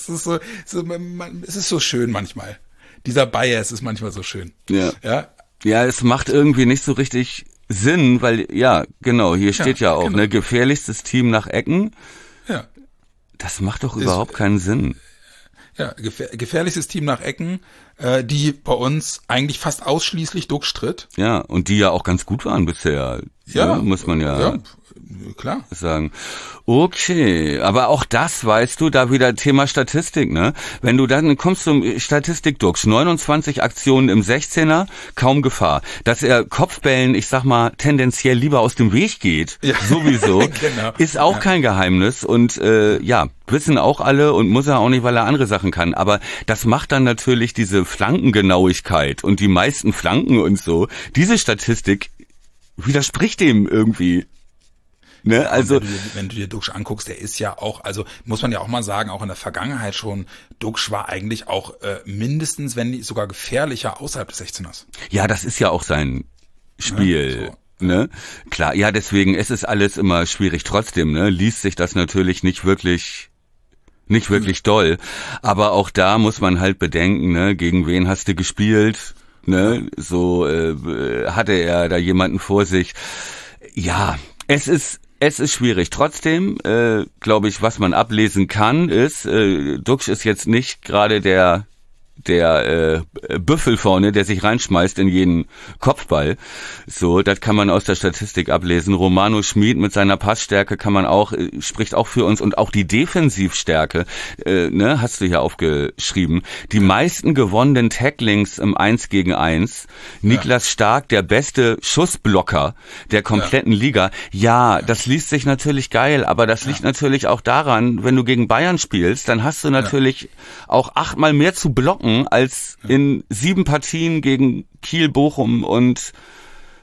ist so schön manchmal. Dieser Bias ist manchmal so schön. Ja, es macht irgendwie nicht so richtig Sinn, weil, hier steht ja auch, ne, gefährlichstes Team nach Ecken. Ja. Das macht doch überhaupt keinen Sinn. Ja, gefährlichstes Team nach Ecken, die bei uns eigentlich fast ausschließlich Duksch tritt. Ja, und die ja auch ganz gut waren bisher. Ja, ne, muss man ja klar sagen. Okay, aber auch das, weißt du, da wieder Thema Statistik, ne? Wenn du dann kommst zum Statistik Dux, 29 Aktionen im 16er, kaum Gefahr. Dass er Kopfbällen, ich sag mal, tendenziell lieber aus dem Weg geht, sowieso, genau. Ist auch kein Geheimnis und wissen auch alle und muss er auch nicht, weil er andere Sachen kann. Aber das macht dann natürlich diese Flankengenauigkeit und die meisten Flanken und so. Diese Statistik widerspricht dem irgendwie. Ne, also wenn du dir Duksch anguckst, der ist ja auch, also muss man ja auch mal sagen, auch in der Vergangenheit schon, Duksch war eigentlich auch mindestens, wenn nicht sogar gefährlicher außerhalb des 16ers. Ja, das ist ja auch sein Spiel. Ne? Klar, ja, deswegen ist es alles immer schwierig. Trotzdem, ne, liest sich das natürlich nicht wirklich doll. Aber auch da muss man halt bedenken, ne, gegen wen hast du gespielt? Ne, so hatte er da jemanden vor sich. Ja, es ist schwierig. Trotzdem, glaube ich, was man ablesen kann, ist, Duksch ist jetzt nicht gerade der Büffel vorne, der sich reinschmeißt in jeden Kopfball. So, das kann man aus der Statistik ablesen. Romano Schmid mit seiner Passstärke spricht auch für uns und auch die Defensivstärke, hast du hier aufgeschrieben. Die meisten gewonnenen Tacklings im 1 gegen 1. Niklas Stark, der beste Schussblocker der kompletten Liga. Ja, das liest sich natürlich geil, aber das liegt natürlich auch daran, wenn du gegen Bayern spielst, dann hast du natürlich auch 8-mal mehr zu blocken als in 7 Partien gegen Kiel, Bochum und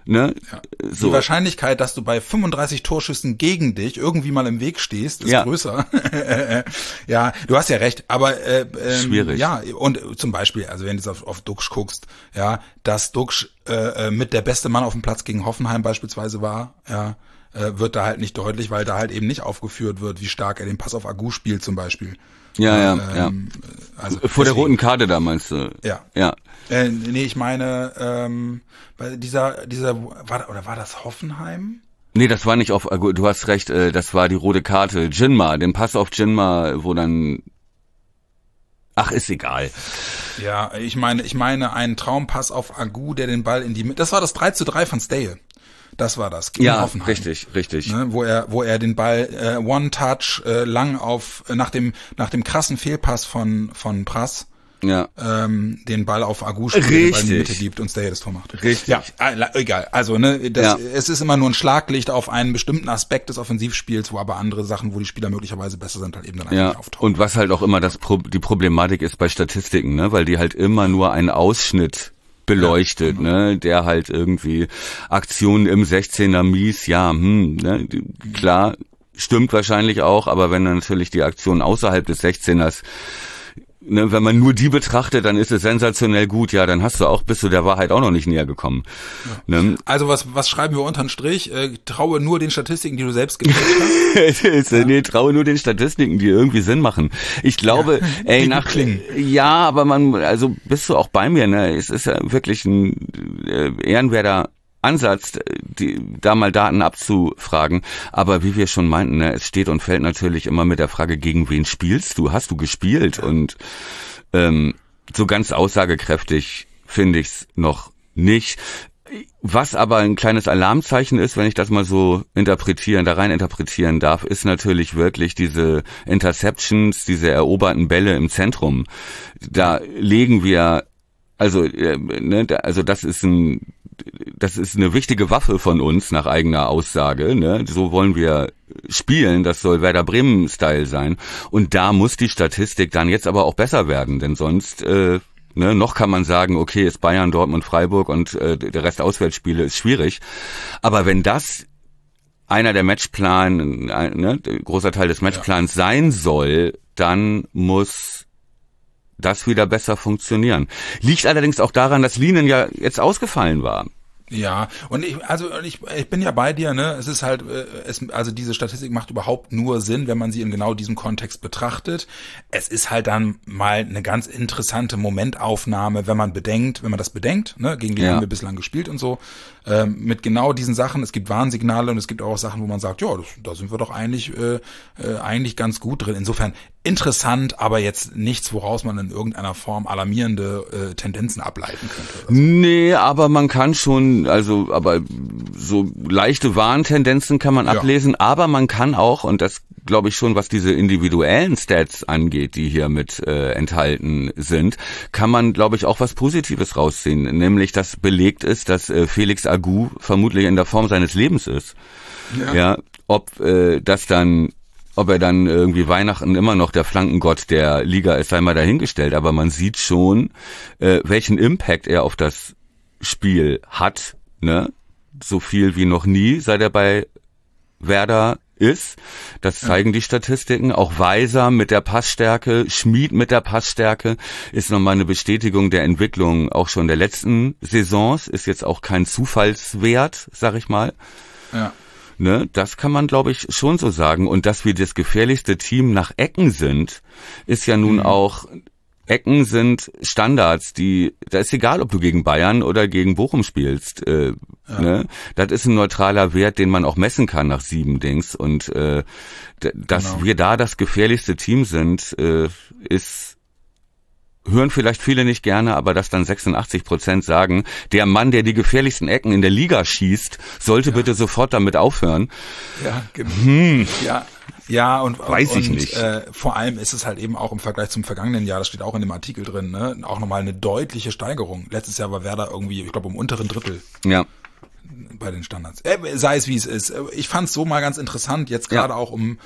Ne? Ja. So. Die Wahrscheinlichkeit, dass du bei 35 Torschüssen gegen dich irgendwie mal im Weg stehst, ist größer. Ja, du hast ja recht, aber schwierig. Ja, und zum Beispiel, also wenn du jetzt auf Duxch guckst, ja, dass Duxch mit der beste Mann auf dem Platz gegen Hoffenheim beispielsweise war, ja, wird da halt nicht deutlich, weil da halt eben nicht aufgeführt wird, wie stark er den Pass auf Agu spielt zum Beispiel. Ja. Also vor der roten Karte da meinst du? Ja. Nee, ich meine, weil dieser war das Hoffenheim? Nee, das war nicht auf Agu, du hast recht, das war die rote Karte. Jinma, den Pass auf Jinma, wo dann ach, ist egal. Ja, ich meine einen Traumpass auf Agu, der den Ball in die das war das 3:3 von Stale. Das war das. Ja, Hoffenheim. richtig. Ne, wo er den Ball One-Touch lang auf nach dem krassen Fehlpass von Prass den Ball auf Agu spielt, den Ball in die Mitte gibt und Stay das Tor macht. Richtig. Ja, egal. Also es ist immer nur ein Schlaglicht auf einen bestimmten Aspekt des Offensivspiels, wo aber andere Sachen, wo die Spieler möglicherweise besser sind, halt eben dann eigentlich auftauchen. Und was halt auch immer die Problematik ist bei Statistiken, ne, weil die halt immer nur einen Ausschnitt beleuchtet, ne, der halt irgendwie Aktionen im 16er mies, ne, klar, stimmt wahrscheinlich auch, aber wenn dann natürlich die Aktionen außerhalb des 16ers, ne, wenn man nur die betrachtet, dann ist es sensationell gut, ja, dann bist du der Wahrheit auch noch nicht näher gekommen. Ja. Ne? Also was schreiben wir unterm Strich? Traue nur den Statistiken, die du selbst geprägt hast. Nee, traue nur den Statistiken, die irgendwie Sinn machen. Ich glaube, aber bist du auch bei mir, ne? Es ist ja wirklich ein ehrenwerter Ansatz, da mal Daten abzufragen, aber wie wir schon meinten, ne, es steht und fällt natürlich immer mit der Frage, gegen wen spielst du? Hast du gespielt? Und so ganz aussagekräftig finde ich's noch nicht. Was aber ein kleines Alarmzeichen ist, wenn ich das mal so da rein interpretieren darf, ist natürlich wirklich diese Interceptions, diese eroberten Bälle im Zentrum. Da legen wir das ist eine wichtige Waffe von uns nach eigener Aussage, ne? So wollen wir spielen, das soll Werder Bremen-Style sein. Und da muss die Statistik dann jetzt aber auch besser werden, denn sonst, noch kann man sagen, okay, ist Bayern, Dortmund, Freiburg und der Rest Auswärtsspiele ist schwierig. Aber wenn das einer der großer Teil des Matchplans sein soll, dann muss das wieder besser funktionieren. Liegt allerdings auch daran, dass Lienen ja jetzt ausgefallen war. Ja, und ich bin ja bei dir, ne? Es ist halt, also diese Statistik macht überhaupt nur Sinn, wenn man sie in genau diesem Kontext betrachtet. Es ist halt dann mal eine ganz interessante Momentaufnahme, wenn man das bedenkt, ne? Gegen wen haben wir bislang gespielt und so. Mit genau diesen Sachen, es gibt Warnsignale und es gibt auch Sachen, wo man sagt, ja, da sind wir doch eigentlich ganz gut drin. Insofern interessant, aber jetzt nichts, woraus man in irgendeiner Form alarmierende Tendenzen ableiten könnte. Oder so. Nee, aber man kann schon, aber so leichte Warntendenzen kann man ablesen, aber man kann auch, und das glaube ich schon, was diese individuellen Stats angeht, die hier mit enthalten sind, kann man, glaube ich, auch was Positives rausziehen, nämlich dass belegt ist, dass Felix Agu vermutlich in der Form seines Lebens ist. Ja, ob er dann irgendwie Weihnachten immer noch der Flankengott der Liga ist, sei mal dahingestellt, aber man sieht schon, welchen Impact er auf das Spiel hat, ne? So viel wie noch nie, seit er bei Werder ist. Das zeigen die Statistiken. Auch Weiser mit der Passstärke, Schmid mit der Passstärke ist nochmal eine Bestätigung der Entwicklung auch schon der letzten Saisons. Ist jetzt auch kein Zufallswert, sag ich mal. Ja. Ne, das kann man, glaube ich, schon so sagen. Und dass wir das gefährlichste Team nach Ecken sind, ist ja nun auch, Ecken sind Standards, da ist egal, ob du gegen Bayern oder gegen Bochum spielst. Ne? Das ist ein neutraler Wert, den man auch messen kann nach 7 Dings. Und dass wir da das gefährlichste Team sind, hören vielleicht viele nicht gerne, aber dass dann 86% sagen, der Mann, der die gefährlichsten Ecken in der Liga schießt, sollte bitte sofort damit aufhören. Ja, genau. Ja, und weiß ich nicht. Vor allem ist es halt eben auch im Vergleich zum vergangenen Jahr, das steht auch in dem Artikel drin, ne, auch nochmal eine deutliche Steigerung. Letztes Jahr war Werder irgendwie, ich glaube, im unteren Drittel. Ja. bei den Standards. Sei es wie es ist. Ich fand's so mal ganz interessant, jetzt gerade auch um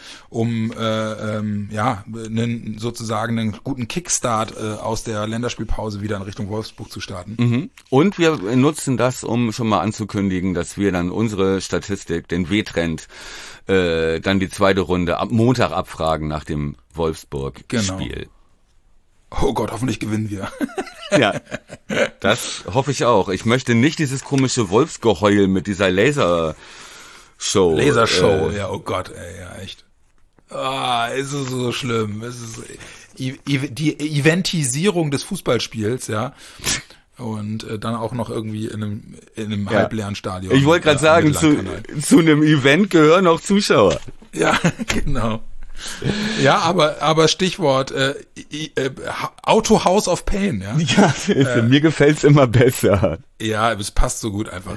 sozusagen einen guten Kickstart aus der Länderspielpause wieder in Richtung Wolfsburg zu starten. Mhm. Und wir nutzen das, um schon mal anzukündigen, dass wir dann unsere Statistik, den W-Trend, dann die zweite Runde ab Montag abfragen nach dem Wolfsburg-Spiel. Oh Gott, hoffentlich gewinnen wir. Ja, das hoffe ich auch. Ich möchte nicht dieses komische Wolfsgeheul mit dieser Lasershow. Ja, oh Gott, ey, ja, echt. Es ist so schlimm. Es ist die Eventisierung des Fußballspiels, ja. Und dann auch noch irgendwie in einem halbleeren Stadion. Ich wollte gerade sagen, zu einem Event gehören auch Zuschauer. Ja, genau. Ja, aber Stichwort Auto House of Pain, ja. Ja, mir gefällt's immer besser. Ja, es passt so gut einfach.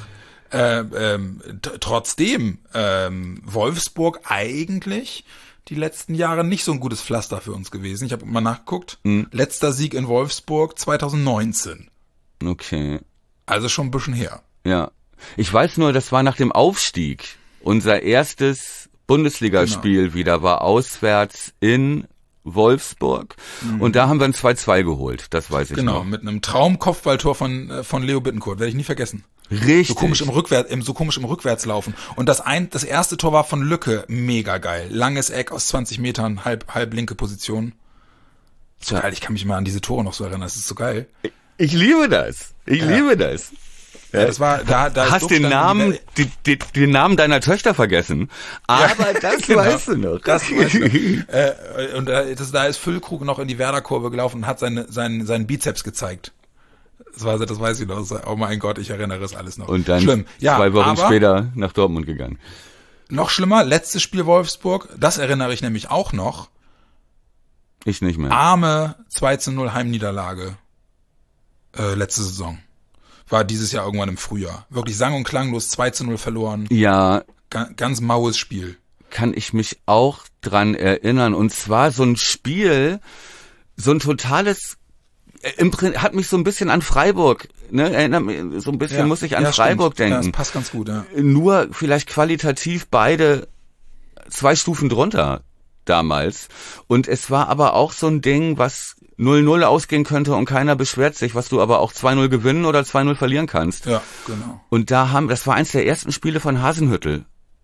Trotzdem Wolfsburg eigentlich die letzten Jahre nicht so ein gutes Pflaster für uns gewesen. Ich habe mal nachgeguckt. Letzter Sieg in Wolfsburg 2019. Okay. Also schon ein bisschen her. Ja. Ich weiß nur, das war nach dem Aufstieg. Unser erstes Bundesligaspiel wieder war auswärts in Wolfsburg. Und da haben wir ein 2-2 geholt. Das weiß ich noch. Genau, mit einem Traumkopfballtor von Leo Bittencourt. Werde ich nie vergessen. Richtig. So komisch im Rückwärtslaufen. Und das erste Tor war von Lücke. Mega geil. Langes Eck aus 20 Metern, halb linke Position. So geil, ich kann mich mal an diese Tore noch so erinnern. Das ist so geil. Ich liebe das. Ich liebe das. Ja, das war da hast den Namen den Namen deiner Töchter vergessen, aber das genau, weißt du noch. Das weißt du. Und da ist Füllkrug noch in die Werder-Kurve gelaufen und hat seinen Bizeps gezeigt. Das weiß ich noch. Oh mein Gott, ich erinnere es alles noch. Und dann schlimm. Ja, 2 Wochen später nach Dortmund gegangen. Noch schlimmer, letztes Spiel Wolfsburg, das erinnere ich nämlich auch noch. Ich nicht mehr. Arme 2-0 Heimniederlage letzte Saison. War dieses Jahr irgendwann im Frühjahr. Wirklich sang- und klanglos 2-0 verloren. Ja. Ganz maues Spiel. Kann ich mich auch dran erinnern. Und zwar so ein Spiel, so ein totales, hat mich so ein bisschen an Freiburg, ne? Erinnert mich, so ein bisschen muss ich an Freiburg denken. Ja, das passt ganz gut, ja. Nur vielleicht qualitativ beide 2 Stufen drunter damals. Und es war aber auch so ein Ding, was 0-0 ausgehen könnte und keiner beschwert sich, was du aber auch 2-0 gewinnen oder 2-0 verlieren kannst. Ja, genau. Und das war eins der ersten Spiele von Hasenhüttl,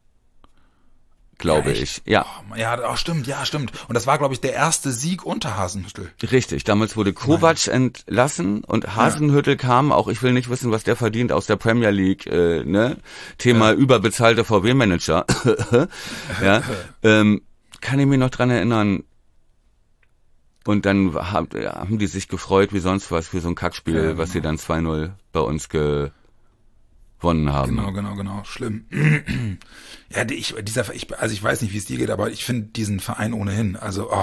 glaube ich. Ja. Ja, stimmt. Und das war, glaube ich, der erste Sieg unter Hasenhüttl. Richtig, damals wurde Kovac entlassen und Hasenhüttl kam, auch ich will nicht wissen, was der verdient aus der Premier League, ne? Thema überbezahlte VW-Manager. Ja. Kann ich mich noch dran erinnern. Und dann haben die sich gefreut wie sonst was für so ein Kackspiel, was sie dann 2-0 bei uns gewonnen haben. Genau. Schlimm. Ja, ich weiß nicht, wie es dir geht, aber ich finde diesen Verein ohnehin, also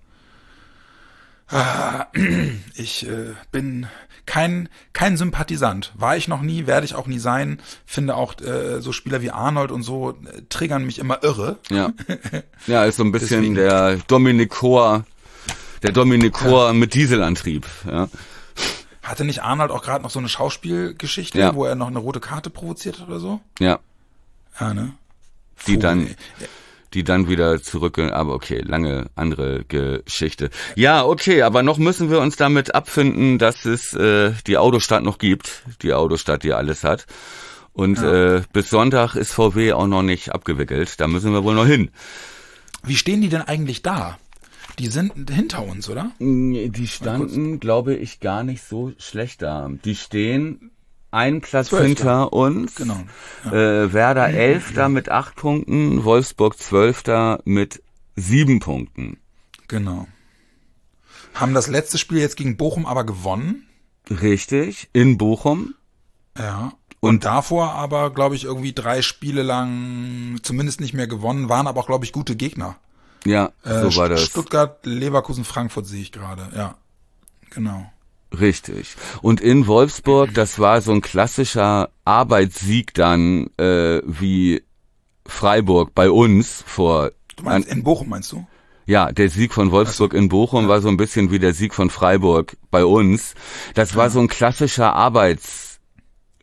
ich bin kein Sympathisant. War ich noch nie, werde ich auch nie sein. Finde auch so Spieler wie Arnold und so triggern mich immer irre. Ja, ist so ein bisschen der Dominic Kor mit Dieselantrieb. Ja. Hatte nicht Arnold auch gerade noch so eine Schauspielgeschichte, wo er noch eine rote Karte provoziert hat oder so? Ja. Ja, ne? Die dann wieder zurück, aber okay, lange andere Geschichte. Ja, okay, aber noch müssen wir uns damit abfinden, dass es die Autostadt noch gibt, die Autostadt, die alles hat. Und bis Sonntag ist VW auch noch nicht abgewickelt, da müssen wir wohl noch hin. Wie stehen die denn eigentlich da? Die sind hinter uns, oder? Die standen, glaube ich, gar nicht so schlecht da. Die stehen einen Platz 12. hinter uns. Genau. Ja. Werder 11. mit 8 Punkten, Wolfsburg 12. mit 7 Punkten. Genau. Haben das letzte Spiel jetzt gegen Bochum aber gewonnen. Richtig, in Bochum. Ja. Und davor aber, glaube ich, irgendwie 3 Spiele lang zumindest nicht mehr gewonnen, waren aber auch, glaube ich, gute Gegner. Ja, so war das. Stuttgart, Leverkusen, Frankfurt sehe ich gerade, ja. Genau. Richtig. Und in Wolfsburg, das war so ein klassischer Arbeitssieg dann, wie Freiburg bei uns vor... Du meinst in Bochum, meinst du? Ja, der Sieg von Wolfsburg in Bochum war so ein bisschen wie der Sieg von Freiburg bei uns. Das war so ein klassischer Arbeitssieg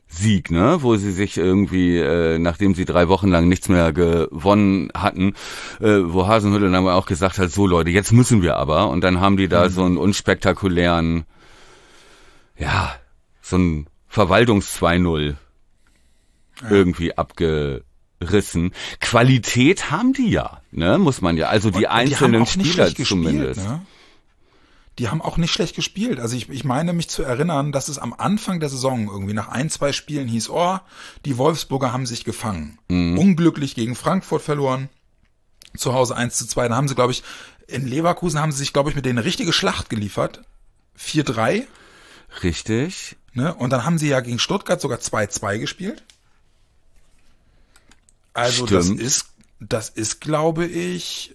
Sieg, ne, wo sie sich irgendwie, nachdem sie 3 Wochen lang nichts mehr gewonnen hatten, wo Hasenhüttl dann auch gesagt hat, so Leute, jetzt müssen wir aber, und dann haben die da so einen unspektakulären, ja, so ein Verwaltungs 2-0 irgendwie abgerissen. Qualität haben die ja, ne, muss man ja, also die einzelnen Spieler zumindest. Ne? Die haben auch nicht schlecht gespielt. Also ich meine mich zu erinnern, dass es am Anfang der Saison irgendwie nach 1-2 Spielen hieß, die Wolfsburger haben sich gefangen. Unglücklich gegen Frankfurt verloren. Zu Hause 1-2. Da haben sie, glaube ich, in Leverkusen haben sie sich, glaube ich, mit denen eine richtige Schlacht geliefert. 4-3. Richtig. Ne? Und dann haben sie ja gegen Stuttgart sogar 2-2 gespielt. Also stimmt. das ist, glaube ich,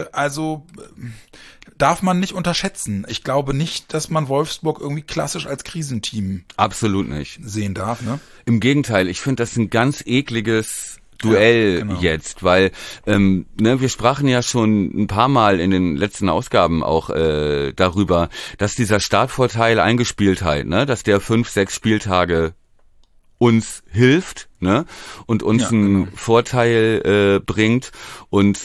darf man nicht unterschätzen. Ich glaube nicht, dass man Wolfsburg irgendwie klassisch als Krisenteam absolut nicht sehen darf. Ne? Im Gegenteil, ich finde das ein ganz ekliges Duell genau. Jetzt, weil wir sprachen ja schon ein paar Mal in den letzten Ausgaben auch darüber, dass dieser Startvorteil Eingespieltheit, ne, dass der 5-6 Spieltage uns hilft, ne, und uns einen Vorteil bringt und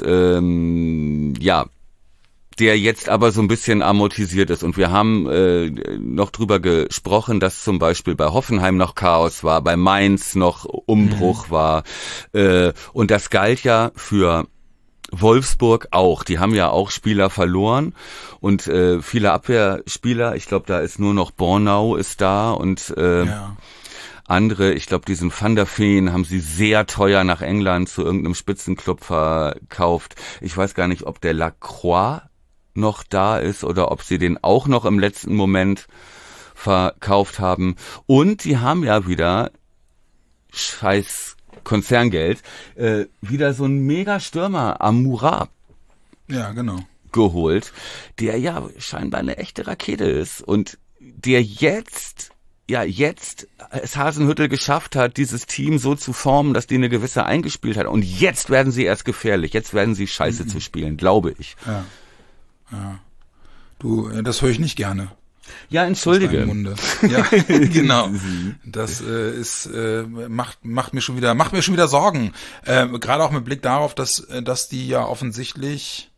der jetzt aber so ein bisschen amortisiert ist. Und wir haben noch drüber gesprochen, dass zum Beispiel bei Hoffenheim noch Chaos war, bei Mainz noch Umbruch war. Und das galt ja für Wolfsburg auch. Die haben ja auch Spieler verloren und viele Abwehrspieler. Ich glaube, da ist nur noch Bornau ist da und andere, ich glaube, diesen Van der Veen haben sie sehr teuer nach England zu irgendeinem Spitzenclub verkauft. Ich weiß gar nicht, ob der Lacroix noch da ist oder ob sie den auch noch im letzten Moment verkauft haben. Und die haben ja wieder, scheiß Konzerngeld, wieder so einen Mega-Stürmer Amoura geholt, der ja scheinbar eine echte Rakete ist und der jetzt es Hasenhüttl geschafft hat, dieses Team so zu formen, dass die eine gewisse eingespielt hat. Und jetzt werden sie erst gefährlich. Jetzt werden sie scheiße zu spielen, glaube ich. Ja. Du, das höre ich nicht gerne. Ja, entschuldige. Ja, genau. Das macht mir schon wieder Sorgen. Gerade auch mit Blick darauf, dass die ja offensichtlich,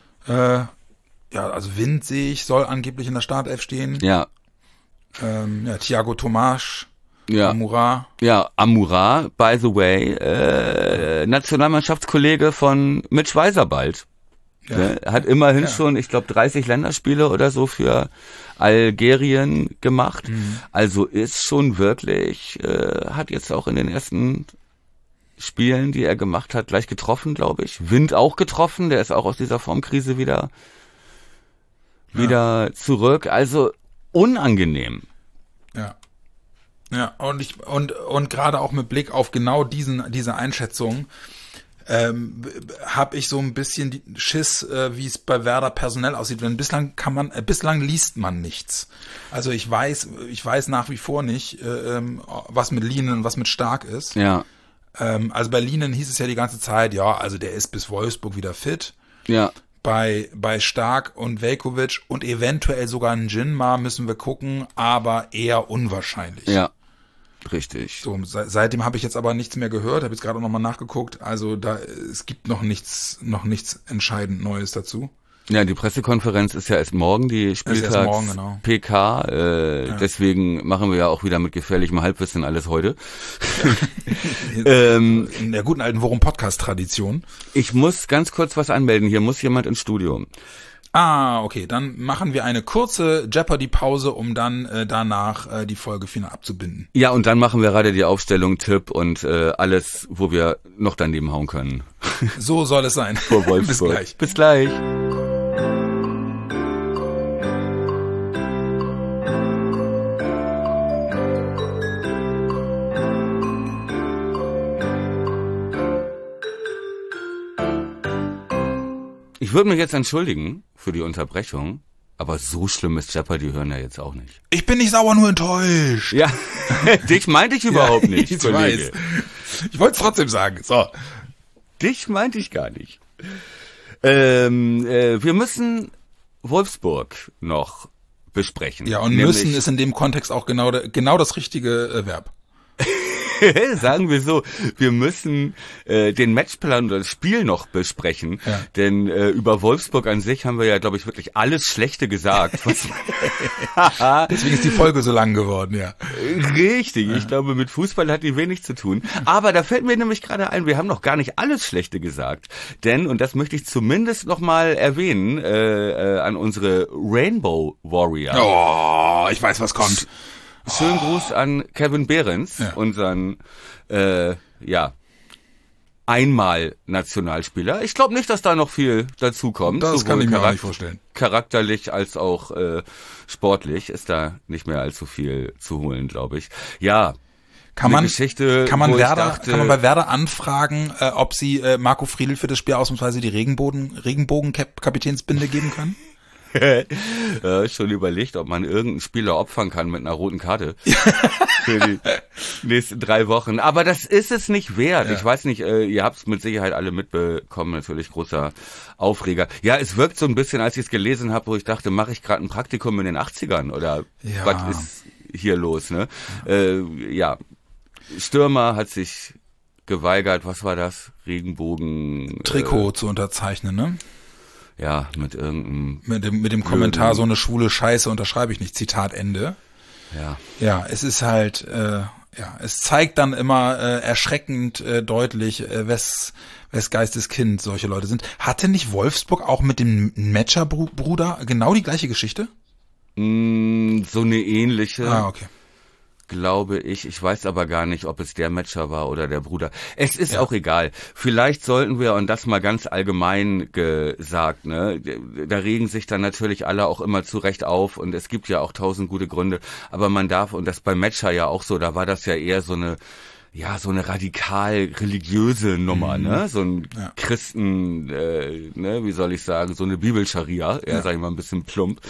also Wind sehe ich, soll angeblich in der Startelf stehen. Ja. Thiago Tomasch, Amoura. Ja, Amoura, by the way, Nationalmannschaftskollege von Mitch Weiser bald. Ja. Hat immerhin schon, ich glaube, 30 Länderspiele oder so für Algerien gemacht. Also ist schon wirklich, hat jetzt auch in den ersten Spielen, die er gemacht hat, gleich getroffen, glaube ich. Wind auch getroffen, der ist auch aus dieser Formkrise wieder zurück. Also unangenehm. Ja, und gerade auch mit Blick auf genau diese Einschätzung habe ich so ein bisschen Schiss, wie es bei Werder personell aussieht. Denn bislang liest man nichts. Also ich weiß nach wie vor nicht, was mit Lienen und was mit Stark ist. Ja. Also bei Lienen hieß es ja die ganze Zeit, also der ist bis Wolfsburg wieder fit. Ja. Bei Stark und Veljković und eventuell sogar ein Jinma müssen wir gucken, aber eher unwahrscheinlich. Ja, richtig. So, seitdem habe ich jetzt aber nichts mehr gehört, habe jetzt gerade nochmal nachgeguckt, also es gibt noch nichts entscheidend Neues dazu. Ja, die Pressekonferenz ist ja erst morgen, die Spieltags-PK, deswegen machen wir ja auch wieder mit gefährlichem Halbwissen alles heute. In der guten alten Worum-Podcast-Tradition. Ich muss ganz kurz was anmelden, hier muss jemand ins Studio. Okay, dann machen wir eine kurze Jeopardy-Pause, um dann danach die Folge final abzubinden. Ja, und dann machen wir gerade die Aufstellung, Tipp und alles, wo wir noch daneben hauen können. So soll es sein. Vor Wolfsburg. Bis gleich. Ich würde mich jetzt entschuldigen für die Unterbrechung, aber so schlimm ist Jeopardy hören ja jetzt auch nicht. Ich bin nicht sauer, nur enttäuscht. Ja, dich meinte ich überhaupt nicht, ich Kollege. Weiß. Ich wollte es trotzdem sagen. So. Dich meinte ich gar nicht. Wir müssen Wolfsburg noch besprechen. Ja, und müssen ist in dem Kontext auch genau das richtige Verb. Sagen wir so, wir müssen den Matchplan oder das Spiel noch besprechen, denn über Wolfsburg an sich haben wir ja, glaube ich, wirklich alles Schlechte gesagt. Deswegen ist die Folge so lang geworden, ja. Richtig, ich glaube, mit Fußball hat die wenig zu tun. Aber da fällt mir nämlich gerade ein, wir haben noch gar nicht alles Schlechte gesagt, denn, und das möchte ich zumindest noch mal erwähnen, an unsere Rainbow Warrior. Oh, ich weiß, was kommt. Schönen Gruß an Kevin Behrens, unseren, einmal Nationalspieler. Ich glaube nicht, dass da noch viel dazu kommt. Das kann ich mir auch nicht vorstellen. Charakterlich als auch sportlich ist da nicht mehr allzu viel zu holen, glaube ich. Ja. Kann man bei Werder anfragen, ob sie Marco Friedl für das Spiel ausnahmsweise die Regenbogen-Kapitänsbinde geben können? Schon überlegt, ob man irgendeinen Spieler opfern kann mit einer roten Karte für die nächsten 3 Wochen. Aber das ist es nicht wert. Ja. Ich weiß nicht, ihr habt es mit Sicherheit alle mitbekommen, natürlich großer Aufreger. Ja, es wirkt so ein bisschen, als ich es gelesen habe, wo ich dachte, mache ich gerade ein Praktikum in den 80ern oder was ist hier los? Ne? Stürmer hat sich geweigert, was war das? Regenbogen... Trikot zu unterzeichnen, ne? Ja, mit irgendeinem... Mit dem Kommentar, so eine schwule Scheiße unterschreibe ich nicht, Zitat Ende. Ja. Ja, es ist halt, es zeigt dann immer erschreckend deutlich, wes Geistes Kind solche Leute sind. Hatte nicht Wolfsburg auch mit dem Metscher-Bruder genau die gleiche Geschichte? So eine ähnliche. Ah, okay. Glaube ich. Ich weiß aber gar nicht, ob es der Metscher war oder der Bruder. Es ist auch egal. Vielleicht sollten wir, und das mal ganz allgemein gesagt, ne, da regen sich dann natürlich alle auch immer zu Recht auf und es gibt ja auch 1000 gute Gründe, aber man darf, und das beim Metscher ja auch so, da war das ja eher so eine radikal religiöse Nummer, ne? So ein Christen, wie soll ich sagen, so eine Bibelscharia, sag ich mal ein bisschen plump.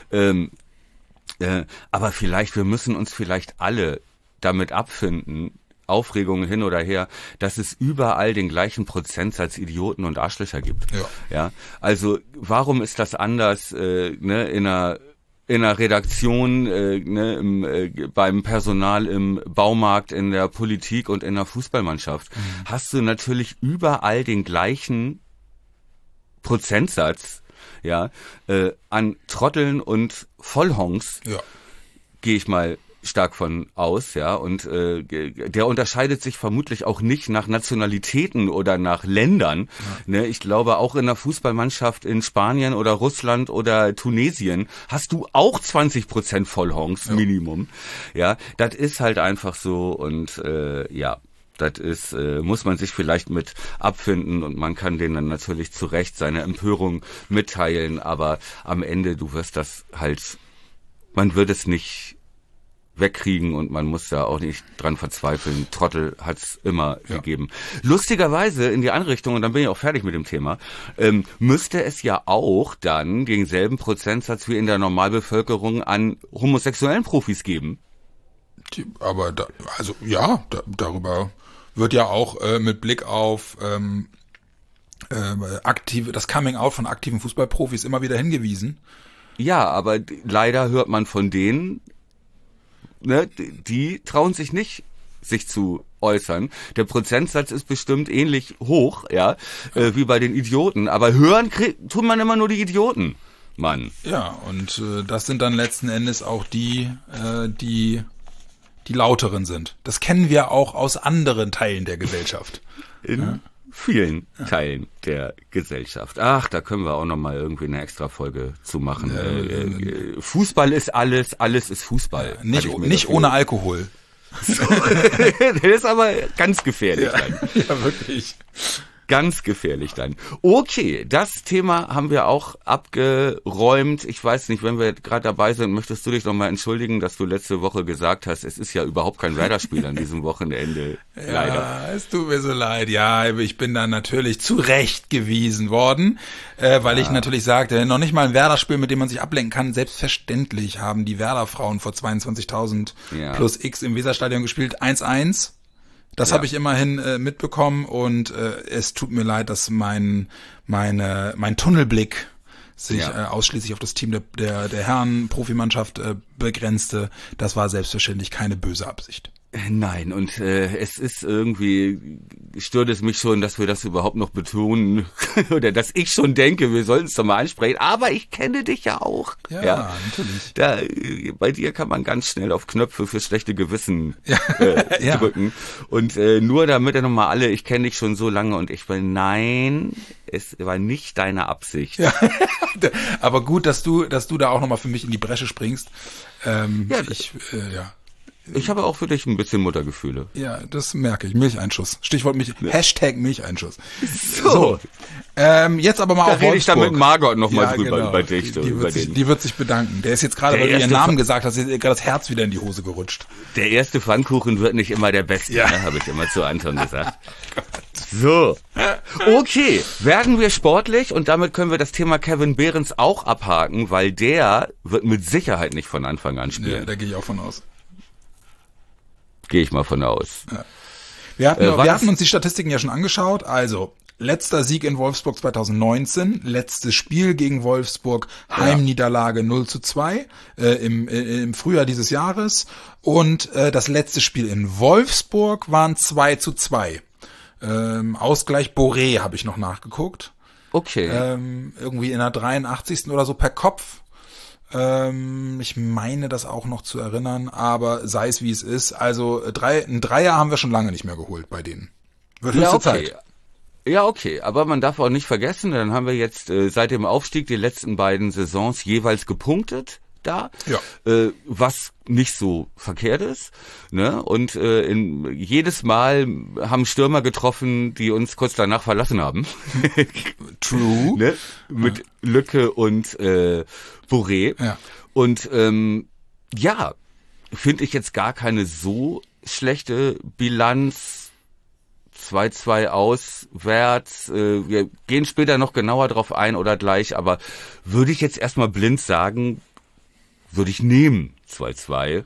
Aber wir müssen uns vielleicht alle damit abfinden, Aufregungen hin oder her, dass es überall den gleichen Prozentsatz Idioten und Arschlöcher gibt. Ja. Also warum ist das anders in einer Redaktion, beim Personal im Baumarkt, in der Politik und in der Fußballmannschaft? Hast du natürlich überall den gleichen Prozentsatz an Trotteln und Vollhongs, gehe ich mal stark von aus, und der unterscheidet sich vermutlich auch nicht nach Nationalitäten oder nach Ländern. Ne? Ich glaube, auch in der Fußballmannschaft in Spanien oder Russland oder Tunesien hast du auch 20% Vollhongs Minimum. Ja, das ist halt einfach so und das ist, muss man sich vielleicht mit abfinden und man kann denen dann natürlich zu Recht seine Empörung mitteilen, aber am Ende, du wirst das halt, man wird es nicht wegkriegen und man muss da auch nicht dran verzweifeln. Trottel hat's immer gegeben. Lustigerweise in die andere Richtung, und dann bin ich auch fertig mit dem Thema, müsste es ja auch dann denselben Prozentsatz wie in der Normalbevölkerung an homosexuellen Profis geben. Aber darüber wird ja auch mit Blick auf das Coming-out von aktiven Fußballprofis immer wieder hingewiesen. Ja, aber leider hört man von denen, ne, die trauen sich nicht, sich zu äußern. Der Prozentsatz ist bestimmt ähnlich hoch, wie bei den Idioten. Aber hören tut man immer nur die Idioten, Mann. Ja, und das sind dann letzten Endes auch die lauteren sind. Das kennen wir auch aus anderen Teilen der Gesellschaft. In vielen Teilen der Gesellschaft. Ach, da können wir auch noch mal irgendwie eine extra Folge zu machen. Fußball ist alles, alles ist Fußball. Nicht ohne Alkohol. Das ist aber ganz gefährlich dann. Ja, wirklich. Ganz gefährlich dann. Okay, das Thema haben wir auch abgeräumt. Ich weiß nicht, wenn wir gerade dabei sind, möchtest du dich noch mal entschuldigen, dass du letzte Woche gesagt hast, es ist ja überhaupt kein Werder-Spiel an diesem Wochenende. Leider. Ja, es tut mir so leid. Ja, ich bin dann natürlich zurechtgewiesen worden, weil ich natürlich sagte, noch nicht mal ein Werder-Spiel, mit dem man sich ablenken kann. Selbstverständlich haben die Werder-Frauen vor 22.000 plus X im Weserstadion gespielt. 1-1. Das habe ich immerhin mitbekommen und es tut mir leid, dass mein Tunnelblick sich ausschließlich auf das Team der Herren Profimannschaft begrenzte. Das war selbstverständlich keine böse Absicht. Nein, und es ist irgendwie, stört es mich schon, dass wir das überhaupt noch betonen oder dass ich schon denke, wir sollen es doch mal ansprechen, aber ich kenne dich ja auch. Ja, natürlich. Bei dir kann man ganz schnell auf Knöpfe für schlechte Gewissen Ja. drücken und nur damit er nochmal alle, ich kenne dich schon so lange und ich bin, nein, es war nicht deine Absicht. Ja. Aber gut, dass du da auch nochmal für mich in die Bresche springst. Ich habe auch für dich ein bisschen Muttergefühle. Ja, das merke ich. Milcheinschuss. Stichwort Hashtag Milcheinschuss. So. Jetzt aber mal Da auf rede ich dann mit Wolfsburg. Margot nochmal Ja, drüber, genau. über dich. Die wird sich bedanken. Der ist jetzt gerade, Der weil du ihren erste Namen gesagt hast, ist ihr gerade das Herz wieder in die Hose gerutscht. Der erste Pfannkuchen wird nicht immer der beste, Ja. habe ich immer zu Anton gesagt. So, okay, werden wir sportlich und damit können wir das Thema Kevin Behrens auch abhaken, weil der wird mit Sicherheit nicht von Anfang an Ja, spielen. da gehe ich auch von aus. Gehe ich mal von aus. Wir was- hatten uns die Statistiken ja schon angeschaut. Also, letzter Sieg in Wolfsburg 2019, letztes Spiel gegen Wolfsburg, Heimniederlage 0:2 im Frühjahr dieses Jahres. Und das letzte Spiel in Wolfsburg waren 2:2. Ausgleich Boré habe ich noch nachgeguckt. Okay. Irgendwie in der 83. oder so per Kopf. Ich meine das auch noch zu erinnern, aber sei es wie es ist. Also ein Dreier haben wir schon lange nicht mehr geholt bei denen. Wird höchste Zeit. Ja, okay, aber man darf auch nicht vergessen, dann haben wir jetzt seit dem Aufstieg die letzten beiden Saisons jeweils gepunktet da, Ja. was nicht so verkehrt ist, ne? Und jedes Mal haben Stürmer getroffen, die uns kurz danach verlassen haben. True. Ne? Mit Lücke und Boré. Ja. Und ja, finde ich jetzt gar keine so schlechte Bilanz. 2:2 auswärts. Wir gehen später noch genauer drauf ein oder gleich, aber würde ich jetzt erstmal blind sagen, würde ich nehmen 2:2.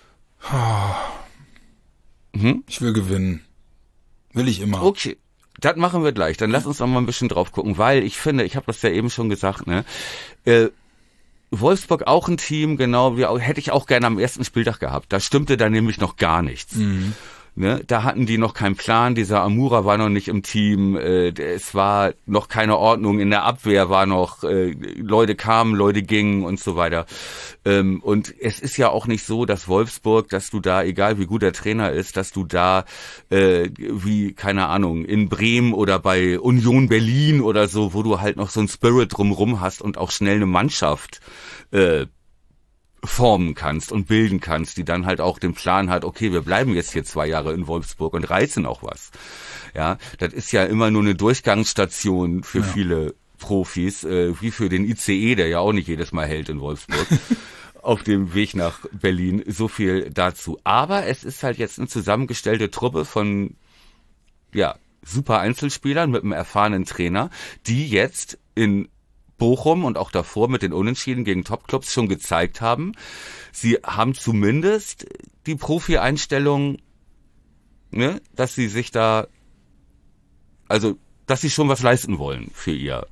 Ich will gewinnen. Will ich immer. Okay, das machen wir gleich. Dann lass uns noch mal ein bisschen drauf gucken, weil ich finde, ich habe das ja eben schon gesagt, ne? Wolfsburg auch ein Team, genau, hätte ich auch gerne am ersten Spieltag gehabt. Da stimmte da nämlich noch gar nichts. Ne, da hatten die noch keinen Plan, dieser Amura war noch nicht im Team, es war noch keine Ordnung, in der Abwehr war noch, Leute kamen, Leute gingen und so weiter. Und es ist ja auch nicht so, dass Wolfsburg, dass du da, egal wie gut der Trainer ist, dass du da, wie, keine Ahnung, in Bremen oder bei Union Berlin oder so, wo du halt noch so ein Spirit drumrum hast und auch schnell eine Mannschaft, formen kannst und bilden kannst, die dann halt auch den Plan hat, okay, wir bleiben jetzt hier 2 Jahre in Wolfsburg und reißen auch was. Ja, das ist ja immer nur eine Durchgangsstation für viele Profis, wie für den ICE, der ja auch nicht jedes Mal hält in Wolfsburg, auf dem Weg nach Berlin. So viel dazu. Aber es ist halt jetzt eine zusammengestellte Truppe von, ja, super Einzelspielern mit einem erfahrenen Trainer, die jetzt in Bochum und auch davor mit den Unentschieden gegen Topclubs schon gezeigt haben. Sie haben zumindest die Profi-Einstellung, ne, dass sie sich da, also, dass sie schon was leisten wollen für ihr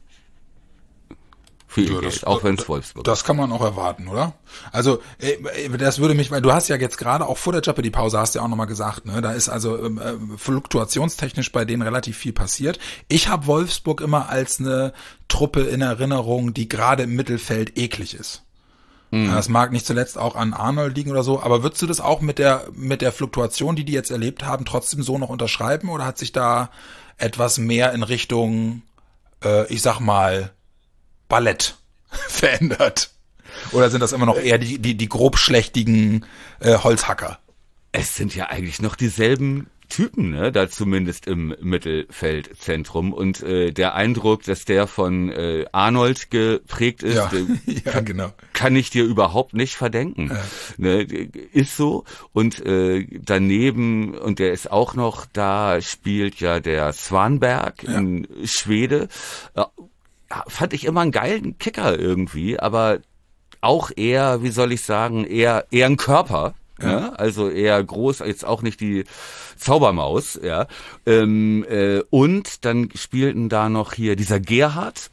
Geld, auch wenn es Wolfsburg ist. Das kann man auch erwarten, oder? Also, das würde mich, weil du hast ja jetzt gerade auch vor der Jeopardy-Pause hast ja auch nochmal gesagt, ne, da ist also fluktuationstechnisch bei denen relativ viel passiert. Ich habe Wolfsburg immer als eine Truppe in Erinnerung, die gerade im Mittelfeld eklig ist. Ja, das mag nicht zuletzt auch an Arnold liegen oder so, aber würdest du das auch mit der Fluktuation, die jetzt erlebt haben, trotzdem so noch unterschreiben oder hat sich da etwas mehr in Richtung, ich sag mal, Ballett verändert? Oder sind das immer noch eher die grobschlächtigen Holzhacker? Es sind ja eigentlich noch dieselben Typen, ne, da zumindest im Mittelfeldzentrum. Und der Eindruck, dass der von Arnold geprägt ist, ja, genau. kann ich dir überhaupt nicht verdenken. Ja. Ne, ist so. Und daneben, und der ist auch noch da, spielt ja der Svanberg, ein Schwede. Fand ich immer einen geilen Kicker irgendwie, aber auch eher, wie soll ich sagen, eher ein Körper. Ja, also eher groß, jetzt auch nicht die Zaubermaus, ja. Und dann spielten da noch hier dieser Gerhard,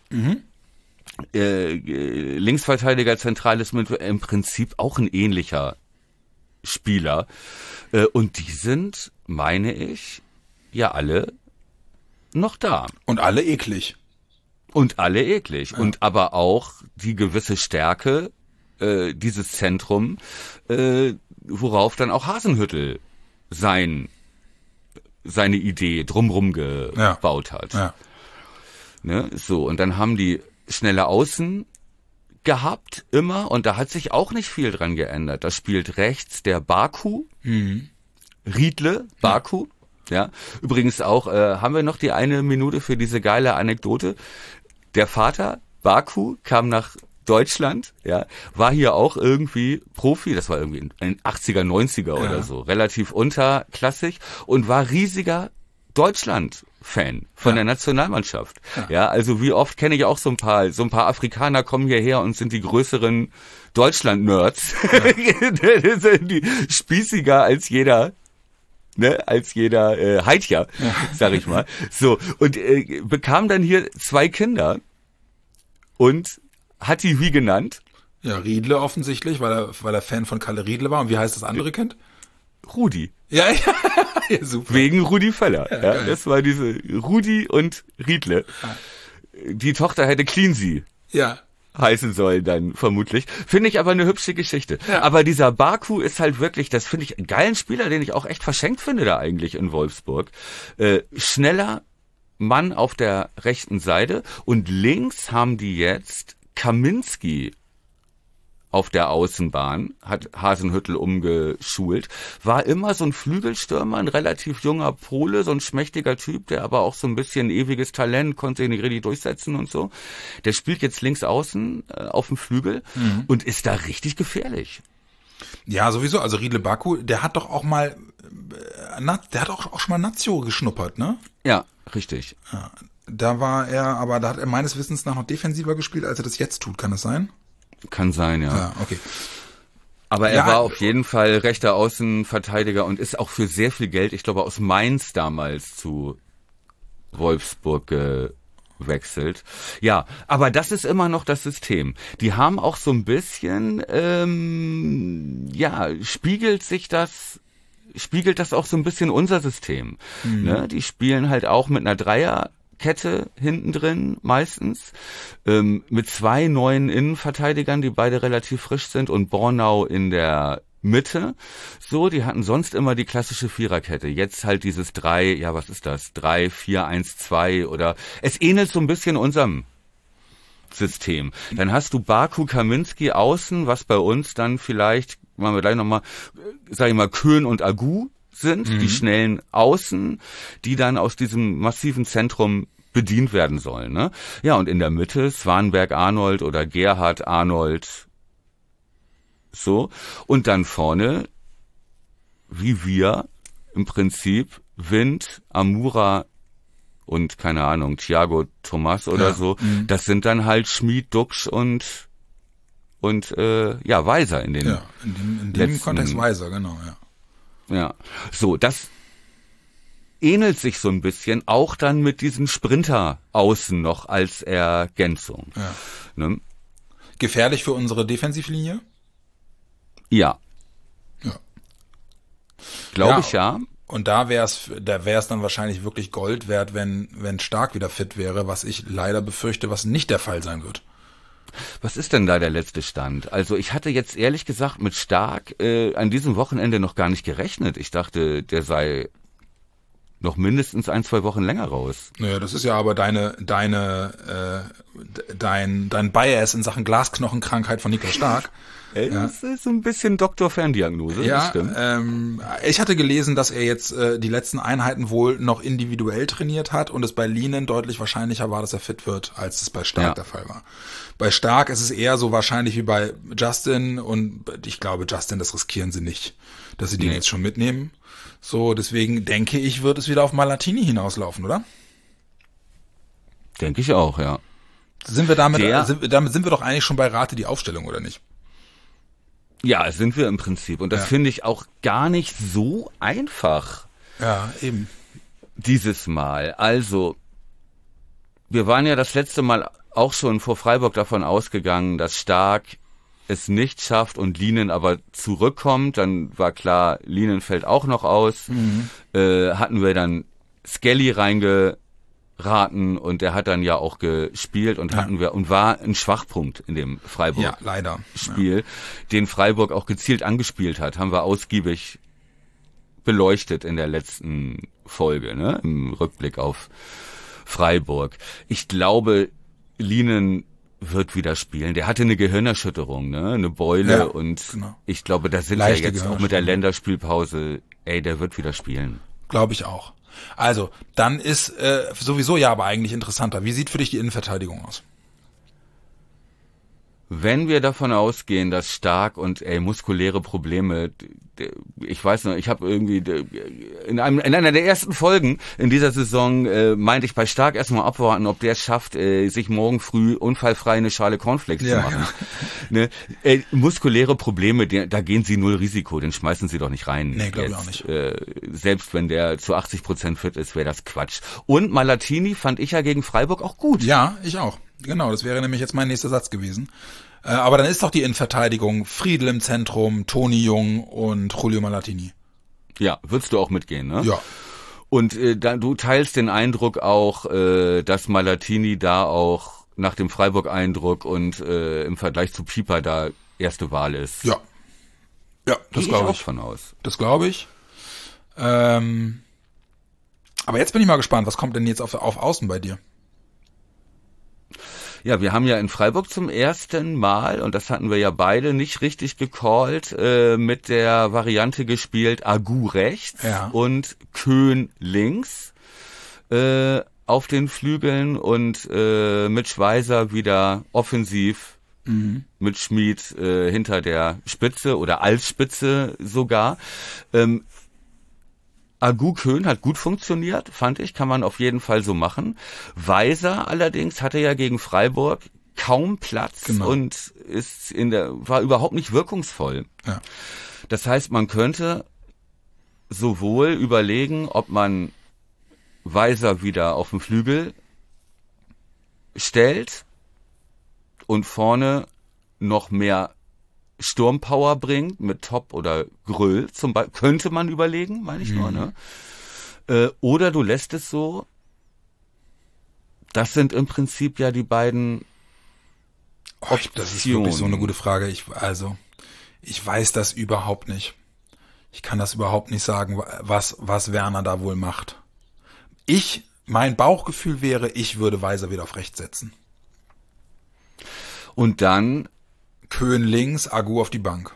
Linksverteidiger, zentrales Mittelfeld, im Prinzip auch ein ähnlicher Spieler. Und die sind, meine ich, ja alle noch da. Und alle eklig. Und alle eklig. Ja. Und aber auch die gewisse Stärke, dieses Zentrum, worauf dann auch Hasenhüttl seine Idee drumrum gebaut hat. Ja. Ne? So, und dann haben die schnelle Außen gehabt, immer, und da hat sich auch nicht viel dran geändert. Da spielt rechts der Baku, Riedle, Baku, ja. Übrigens auch, haben wir noch die eine Minute für diese geile Anekdote. Der Vater, Baku, kam nach Deutschland, ja, war hier auch irgendwie Profi, das war irgendwie in den 80er, 90er oder so, relativ unterklassig und war riesiger Deutschland-Fan von der Nationalmannschaft. Ja, also wie oft kenne ich auch so ein paar Afrikaner kommen hierher und sind die größeren Deutschland-Nerds. Die spießiger als jeder, ne, Heidja, sag ich mal. So, und bekam dann hier 2 Kinder und hat die wie genannt? Ja, Riedle offensichtlich, weil er Fan von Kalle Riedle war. Und wie heißt das andere Kind? Rudi. Ja, super. Wegen Rudi Völler. Ja, das war diese Rudi und Riedle. Die Tochter hätte Cleansey heißen sollen dann vermutlich. Finde ich aber eine hübsche Geschichte. Ja. Aber dieser Baku ist halt wirklich, das finde ich einen geilen Spieler, den ich auch echt verschenkt finde da eigentlich in Wolfsburg. Schneller Mann auf der rechten Seite und links haben die jetzt Kaminski auf der Außenbahn, hat Hasenhüttl umgeschult, war immer so ein Flügelstürmer, ein relativ junger Pole, so ein schmächtiger Typ, der aber auch so ein bisschen ewiges Talent, konnte sich nicht richtig durchsetzen und so. Der spielt jetzt links außen auf dem Flügel und ist da richtig gefährlich. Ja, sowieso, also Riedle Baku, der hat doch auch mal, der hat auch schon mal Nazio geschnuppert, ne? Ja, richtig. Ja, da hat er meines Wissens nach noch defensiver gespielt, als er das jetzt tut, kann das sein? Kann sein, ja. Ja, okay. Aber er war auf jeden Fall rechter Außenverteidiger und ist auch für sehr viel Geld, ich glaube aus Mainz damals zu Wolfsburg gewechselt. Ja, aber das ist immer noch das System. Die haben auch so ein bisschen, spiegelt das auch so ein bisschen unser System. Ne? Die spielen halt auch mit einer Dreierkette hinten drin meistens, mit 2 neuen Innenverteidigern, die beide relativ frisch sind und Bornau in der Mitte. So, die hatten sonst immer die klassische Viererkette. Jetzt halt dieses 3-4-1-2 oder es ähnelt so ein bisschen unserem System. Dann hast du Baku, Kaminski außen, was bei uns dann vielleicht, machen wir gleich nochmal, sag ich mal, Köhn und Agu sind, die schnellen Außen, die dann aus diesem massiven Zentrum bedient werden sollen. Ne? Ja, und in der Mitte Swanberg-Arnold oder Gerhard-Arnold. So. Und dann vorne, wie wir, im Prinzip Wind, Amura und, keine Ahnung, Thiago Thomas oder so. Das sind dann halt Schmid, Duksch und Weiser in den in dem Kontext Weiser, genau, ja. Ja, so, das ähnelt sich so ein bisschen, auch dann mit diesen Sprinter außen noch als Ergänzung. Ja. Ne? Gefährlich für unsere Defensivlinie? Ja. Ja. Glaube ich, ja. Und da wär's dann wahrscheinlich wirklich Gold wert, wenn Stark wieder fit wäre, was ich leider befürchte, was nicht der Fall sein wird. Was ist denn da der letzte Stand? Also ich hatte jetzt ehrlich gesagt mit Stark an diesem Wochenende noch gar nicht gerechnet. Ich dachte, der sei noch mindestens 1-2 Wochen länger raus. Naja, das ist ja aber dein Bias in Sachen Glasknochenkrankheit von Niklas Stark. Das ist so ein bisschen Doktor-Ferndiagnose. Ja, das stimmt. Ich hatte gelesen, dass er jetzt die letzten Einheiten wohl noch individuell trainiert hat und es bei Lienen deutlich wahrscheinlicher war, dass er fit wird, als es bei Stark der Fall war. Bei Stark ist es eher so wahrscheinlich wie bei Justin und ich glaube, Justin, das riskieren sie nicht, dass sie den jetzt schon mitnehmen. So, deswegen denke ich, wird es wieder auf Malatini hinauslaufen, oder? Denke ich auch, ja. Damit sind wir doch eigentlich schon bei Rate die Aufstellung, oder nicht? Ja, sind wir im Prinzip. Und das finde ich auch gar nicht so einfach. Ja, eben. Dieses Mal. Also, wir waren ja das letzte Mal auch schon vor Freiburg davon ausgegangen, dass Stark es nicht schafft und Lienen aber zurückkommt, dann war klar, Lienen fällt auch noch aus, hatten wir dann Skelly reingeraten und der hat dann ja auch gespielt und war ein Schwachpunkt in dem Freiburg-Spiel, den Freiburg auch gezielt angespielt hat, haben wir ausgiebig beleuchtet in der letzten Folge, ne, im Rückblick auf Freiburg. Ich glaube, Lienen wird wieder spielen. Der hatte eine Gehirnerschütterung, ne, eine Beule und ich glaube, da sind wir jetzt auch mit der Länderspielpause, der wird wieder spielen. Glaube ich auch. Also, dann ist sowieso ja aber eigentlich interessanter. Wie sieht für dich die Innenverteidigung aus? Wenn wir davon ausgehen, dass Stark und muskuläre Probleme, ich weiß noch, ich habe irgendwie in einer der ersten Folgen in dieser Saison meinte ich bei Stark erstmal abwarten, ob der es schafft, sich morgen früh unfallfrei eine Schale Cornflakes zu machen. Ne? Muskuläre Probleme, da gehen sie null Risiko, den schmeißen sie doch nicht rein. Nee, glaube ich auch nicht. Selbst wenn der zu 80% fit ist, wäre das Quatsch. Und Malatini fand ich ja gegen Freiburg auch gut. Ja, ich auch. Genau, das wäre nämlich jetzt mein nächster Satz gewesen. Aber dann ist doch die Innenverteidigung Friedl im Zentrum, Toni Jung und Julio Malatini. Ja, würdest du auch mitgehen, ne? Ja. Und du teilst den Eindruck auch, dass Malatini da auch nach dem Freiburg-Eindruck und im Vergleich zu Pieper da erste Wahl ist. Ja. Ja, das glaube ich. Von aus. Das glaube ich. Aber jetzt bin ich mal gespannt, was kommt denn jetzt auf Außen bei dir? Ja, wir haben ja in Freiburg zum ersten Mal, und das hatten wir ja beide nicht richtig gecallt, mit der Variante gespielt, Agu rechts und Köhn links auf den Flügeln und mit Schweizer wieder offensiv mit Schmid hinter der Spitze oder als Spitze sogar. Agu Köhn hat gut funktioniert, fand ich, kann man auf jeden Fall so machen. Weiser allerdings hatte ja gegen Freiburg kaum Platz und war überhaupt nicht wirkungsvoll. Ja. Das heißt, man könnte sowohl überlegen, ob man Weiser wieder auf den Flügel stellt und vorne noch mehr Sturmpower bringt mit Top oder Gröll zum Beispiel, könnte man überlegen, meine ich nur, ne? Oder du lässt es so. Das sind im Prinzip ja die beiden Optionen. Das ist wirklich so eine gute Frage. Ich weiß das überhaupt nicht. Ich kann das überhaupt nicht sagen, was Werner da wohl macht. Mein Bauchgefühl wäre, ich würde Weiser wieder auf rechts setzen. Und dann Köhn links, Agu auf die Bank.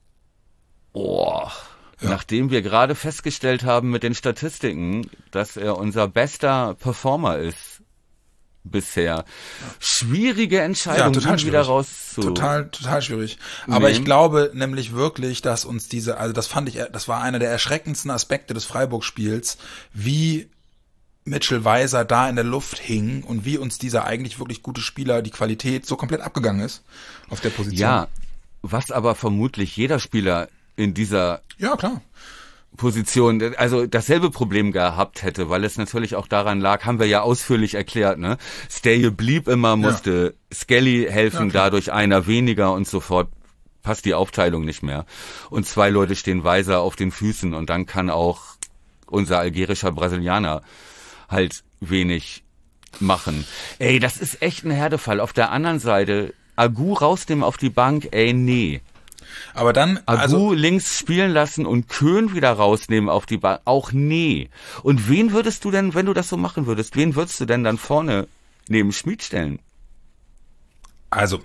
Nachdem wir gerade festgestellt haben mit den Statistiken, dass er unser bester Performer ist bisher. Schwierige Entscheidung, total wieder raus zu. Total schwierig. Aber ich glaube nämlich wirklich, dass uns das war einer der erschreckendsten Aspekte des Freiburg-Spiels, wie Mitchell Weiser da in der Luft hing und wie uns dieser eigentlich wirklich gute Spieler, die Qualität so komplett abgegangen ist auf der Position. Ja, was aber vermutlich jeder Spieler in dieser Position, also dasselbe Problem gehabt hätte, weil es natürlich auch daran lag, haben wir ja ausführlich erklärt, ne? Stay blieb immer, musste Skelly helfen, dadurch einer weniger und sofort passt die Aufteilung nicht mehr. Und 2 Leute stehen Weiser auf den Füßen und dann kann auch unser algerischer Brasilianer halt wenig machen. Das ist echt ein Härtefall. Auf der anderen Seite, Agu rausnehmen auf die Bank, nee. Aber dann, Agu links spielen lassen und Köhn wieder rausnehmen auf die Bank, auch nee. Und wen würdest du denn, wenn du das so machen würdest, wen würdest du denn dann vorne neben Schmid stellen? Also,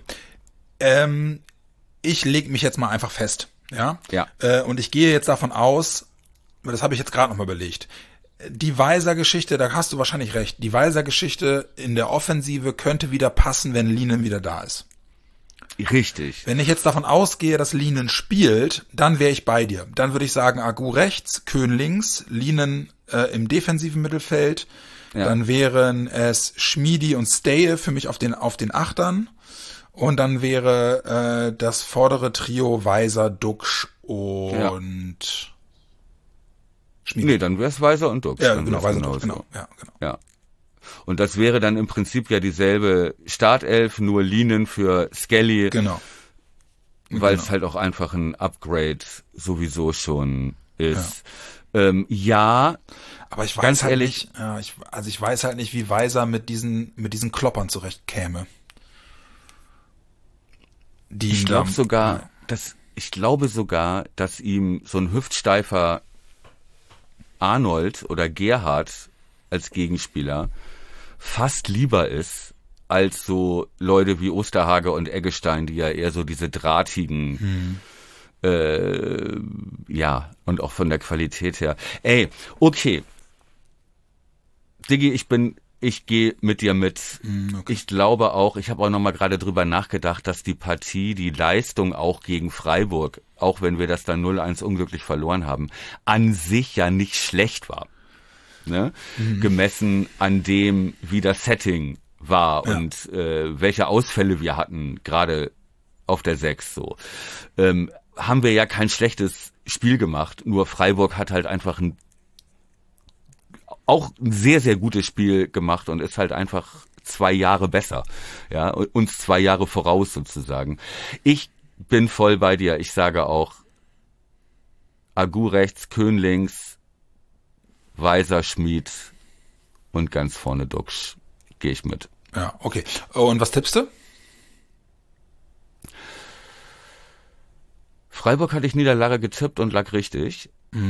ich lege mich jetzt mal einfach fest, ja? Und ich gehe jetzt davon aus, das habe ich jetzt gerade noch mal überlegt, die Weiser-Geschichte, da hast du wahrscheinlich recht, die Weiser-Geschichte in der Offensive könnte wieder passen, wenn Lienen wieder da ist. Richtig. Wenn ich jetzt davon ausgehe, dass Lienen spielt, dann wäre ich bei dir. Dann würde ich sagen, Agu rechts, Köhn links, Lienen im defensiven Mittelfeld. Ja. Dann wären es Schmiedi und Steje für mich auf den Achtern. Und dann wäre das vordere Trio Weiser, Duxch und Schmiedi. Nee, dann wäre es Weiser und Duxch. Ja, genau, Weiser und Duxch, genau. Ja. Und das wäre dann im Prinzip ja dieselbe Startelf, nur Lienen für Skelly. Genau. weil es halt auch einfach ein Upgrade sowieso schon ist. Ja, aber ich weiß ganz halt ehrlich, nicht, ich weiß halt nicht, wie Weiser mit diesen Kloppern zurechtkäme. Ich glaube sogar, dass ihm so ein hüftsteifer Arnold oder Gerhard als Gegenspieler fast lieber ist als so Leute wie Osterhage und Eggestein, die ja eher so diese drahtigen, und auch von der Qualität her. Ey, okay. Diggi, ich gehe mit dir mit. Okay. Ich glaube auch, ich habe auch nochmal gerade drüber nachgedacht, dass die Partie, die Leistung auch gegen Freiburg, auch wenn wir das dann 0-1 unglücklich verloren haben, an sich ja nicht schlecht war. Ne? Gemessen an dem, wie das Setting war und welche Ausfälle wir hatten, gerade auf der 6 so. Haben wir ja kein schlechtes Spiel gemacht, nur Freiburg hat halt einfach auch ein sehr, sehr gutes Spiel gemacht und ist halt einfach 2 Jahre besser, ja, uns 2 Jahre voraus sozusagen. Ich bin voll bei dir, ich sage auch Agu rechts, Köhn links, Weiser, Schmid und ganz vorne Duxch, gehe ich mit. Ja, okay. Und was tippst du? Freiburg hatte ich Niederlage getippt und lag richtig.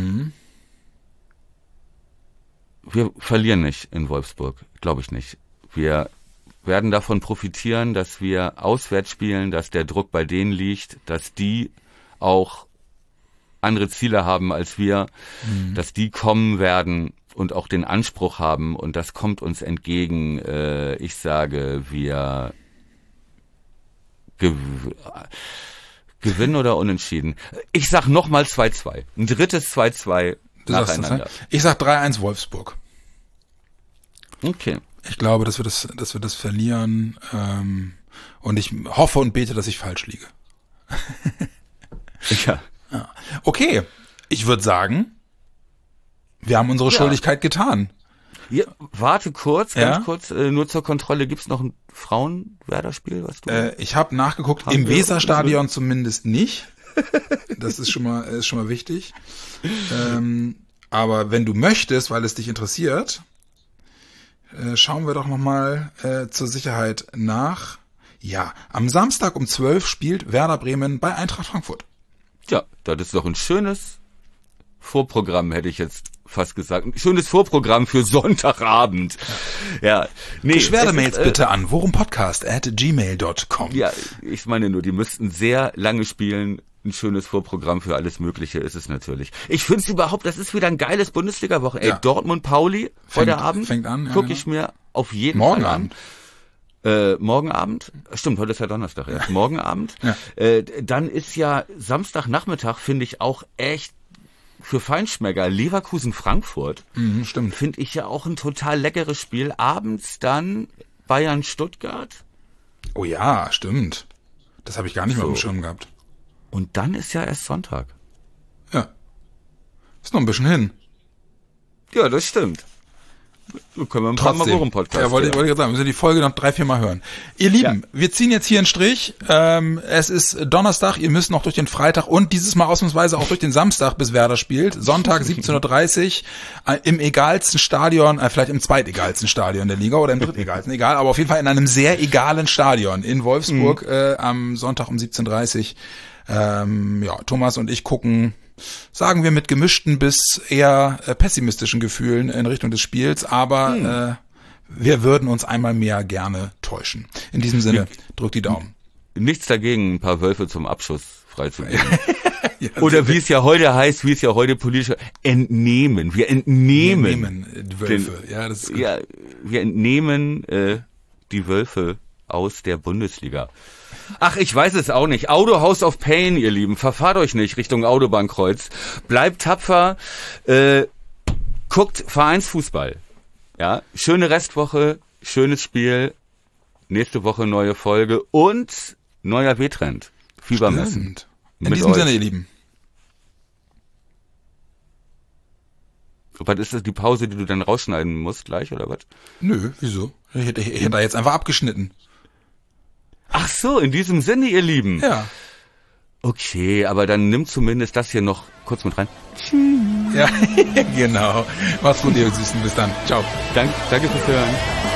Wir verlieren nicht in Wolfsburg, glaube ich nicht. Wir werden davon profitieren, dass wir auswärts spielen, dass der Druck bei denen liegt, dass die auch andere Ziele haben als wir, dass die kommen werden und auch den Anspruch haben und das kommt uns entgegen. Ich sage, wir gewinnen oder unentschieden. Ich sag nochmal 2-2. Ein drittes 2-2 nacheinander. Ich sag 3-1 Wolfsburg. Okay. Ich glaube, dass wir das verlieren. Und ich hoffe und bete, dass ich falsch liege. Ja. Okay. Ich würde sagen, wir haben unsere Schuldigkeit getan. Ja, warte kurz, ganz kurz, nur zur Kontrolle. Gibt's noch ein Frauen-Werder-Spiel, was du? Ich habe nachgeguckt, im Weserstadion zumindest nicht. Das ist schon mal wichtig. Aber wenn du möchtest, weil es dich interessiert, schauen wir doch nochmal zur Sicherheit nach. Ja, am Samstag um 12 spielt Werder Bremen bei Eintracht Frankfurt. Ja, das ist doch ein schönes Vorprogramm, hätte ich jetzt fast gesagt. Ein schönes Vorprogramm für Sonntagabend. Ja, nee. Beschwerdemails bitte an worumpodcast@gmail.com. Ja, ich meine nur, die müssten sehr lange spielen. Ein schönes Vorprogramm für alles Mögliche ist es natürlich. Ich finde es überhaupt, das ist wieder ein geiles Bundesliga-Woche. Ey, Dortmund-Pauli heute Abend fängt an. Gucke ich mir auf jeden Fall an. Morgen Abend, stimmt, heute ist ja Donnerstag, ja. Morgen Abend. Ja. Dann ist ja Samstagnachmittag, finde ich auch echt für Feinschmecker, Leverkusen-Frankfurt. Stimmt. Finde ich ja auch ein total leckeres Spiel. Abends dann Bayern-Stuttgart. Oh ja, stimmt. Das habe ich gar nicht mehr auf dem Schirm gehabt. Und dann ist ja erst Sonntag. Ja. Ist noch ein bisschen hin. Ja, das stimmt. Können wir ein paar Mal Wochen-Podcast. Ja, wollte ich gerade sagen, wir müssen die Folge noch 3-4 Mal hören. Ihr Lieben, wir ziehen jetzt hier einen Strich. Es ist Donnerstag, ihr müsst noch durch den Freitag und dieses Mal ausnahmsweise auch durch den Samstag, bis Werder spielt. Sonntag 17:30 Uhr im egalsten Stadion, vielleicht im zweitegalsten Stadion der Liga oder im drittegalsten, egal, aber auf jeden Fall in einem sehr egalen Stadion in Wolfsburg am Sonntag um 17:30 Uhr. Thomas und ich gucken, sagen wir, mit gemischten bis eher pessimistischen Gefühlen in Richtung des Spiels, aber wir würden uns einmal mehr gerne täuschen. In diesem Sinne, drückt die Daumen. Nichts dagegen, ein paar Wölfe zum Abschuss freizugeben. Ja, oder wie es ja heute heißt, wie es ja heute politisch entnehmen. Wir entnehmen die Wölfe. Das ist gut. Ja, wir entnehmen die Wölfe aus der Bundesliga. Ach, ich weiß es auch nicht. Auto House of Pain, ihr Lieben. Verfahrt euch nicht Richtung Autobahnkreuz. Bleibt tapfer. Guckt Vereinsfußball. Ja, schöne Restwoche, schönes Spiel. Nächste Woche neue Folge und neuer W-Trend. Fiebermessen. In diesem Sinne, ihr Lieben. Was ist das, die Pause, die du dann rausschneiden musst gleich, oder was? Nö, wieso? Ich hätte da jetzt einfach abgeschnitten. Ach so, in diesem Sinne, ihr Lieben. Ja. Okay, aber dann nimm zumindest das hier noch kurz mit rein. Ja, genau. Mach's gut, ihr Süßen. Bis dann. Ciao. Danke fürs Hören.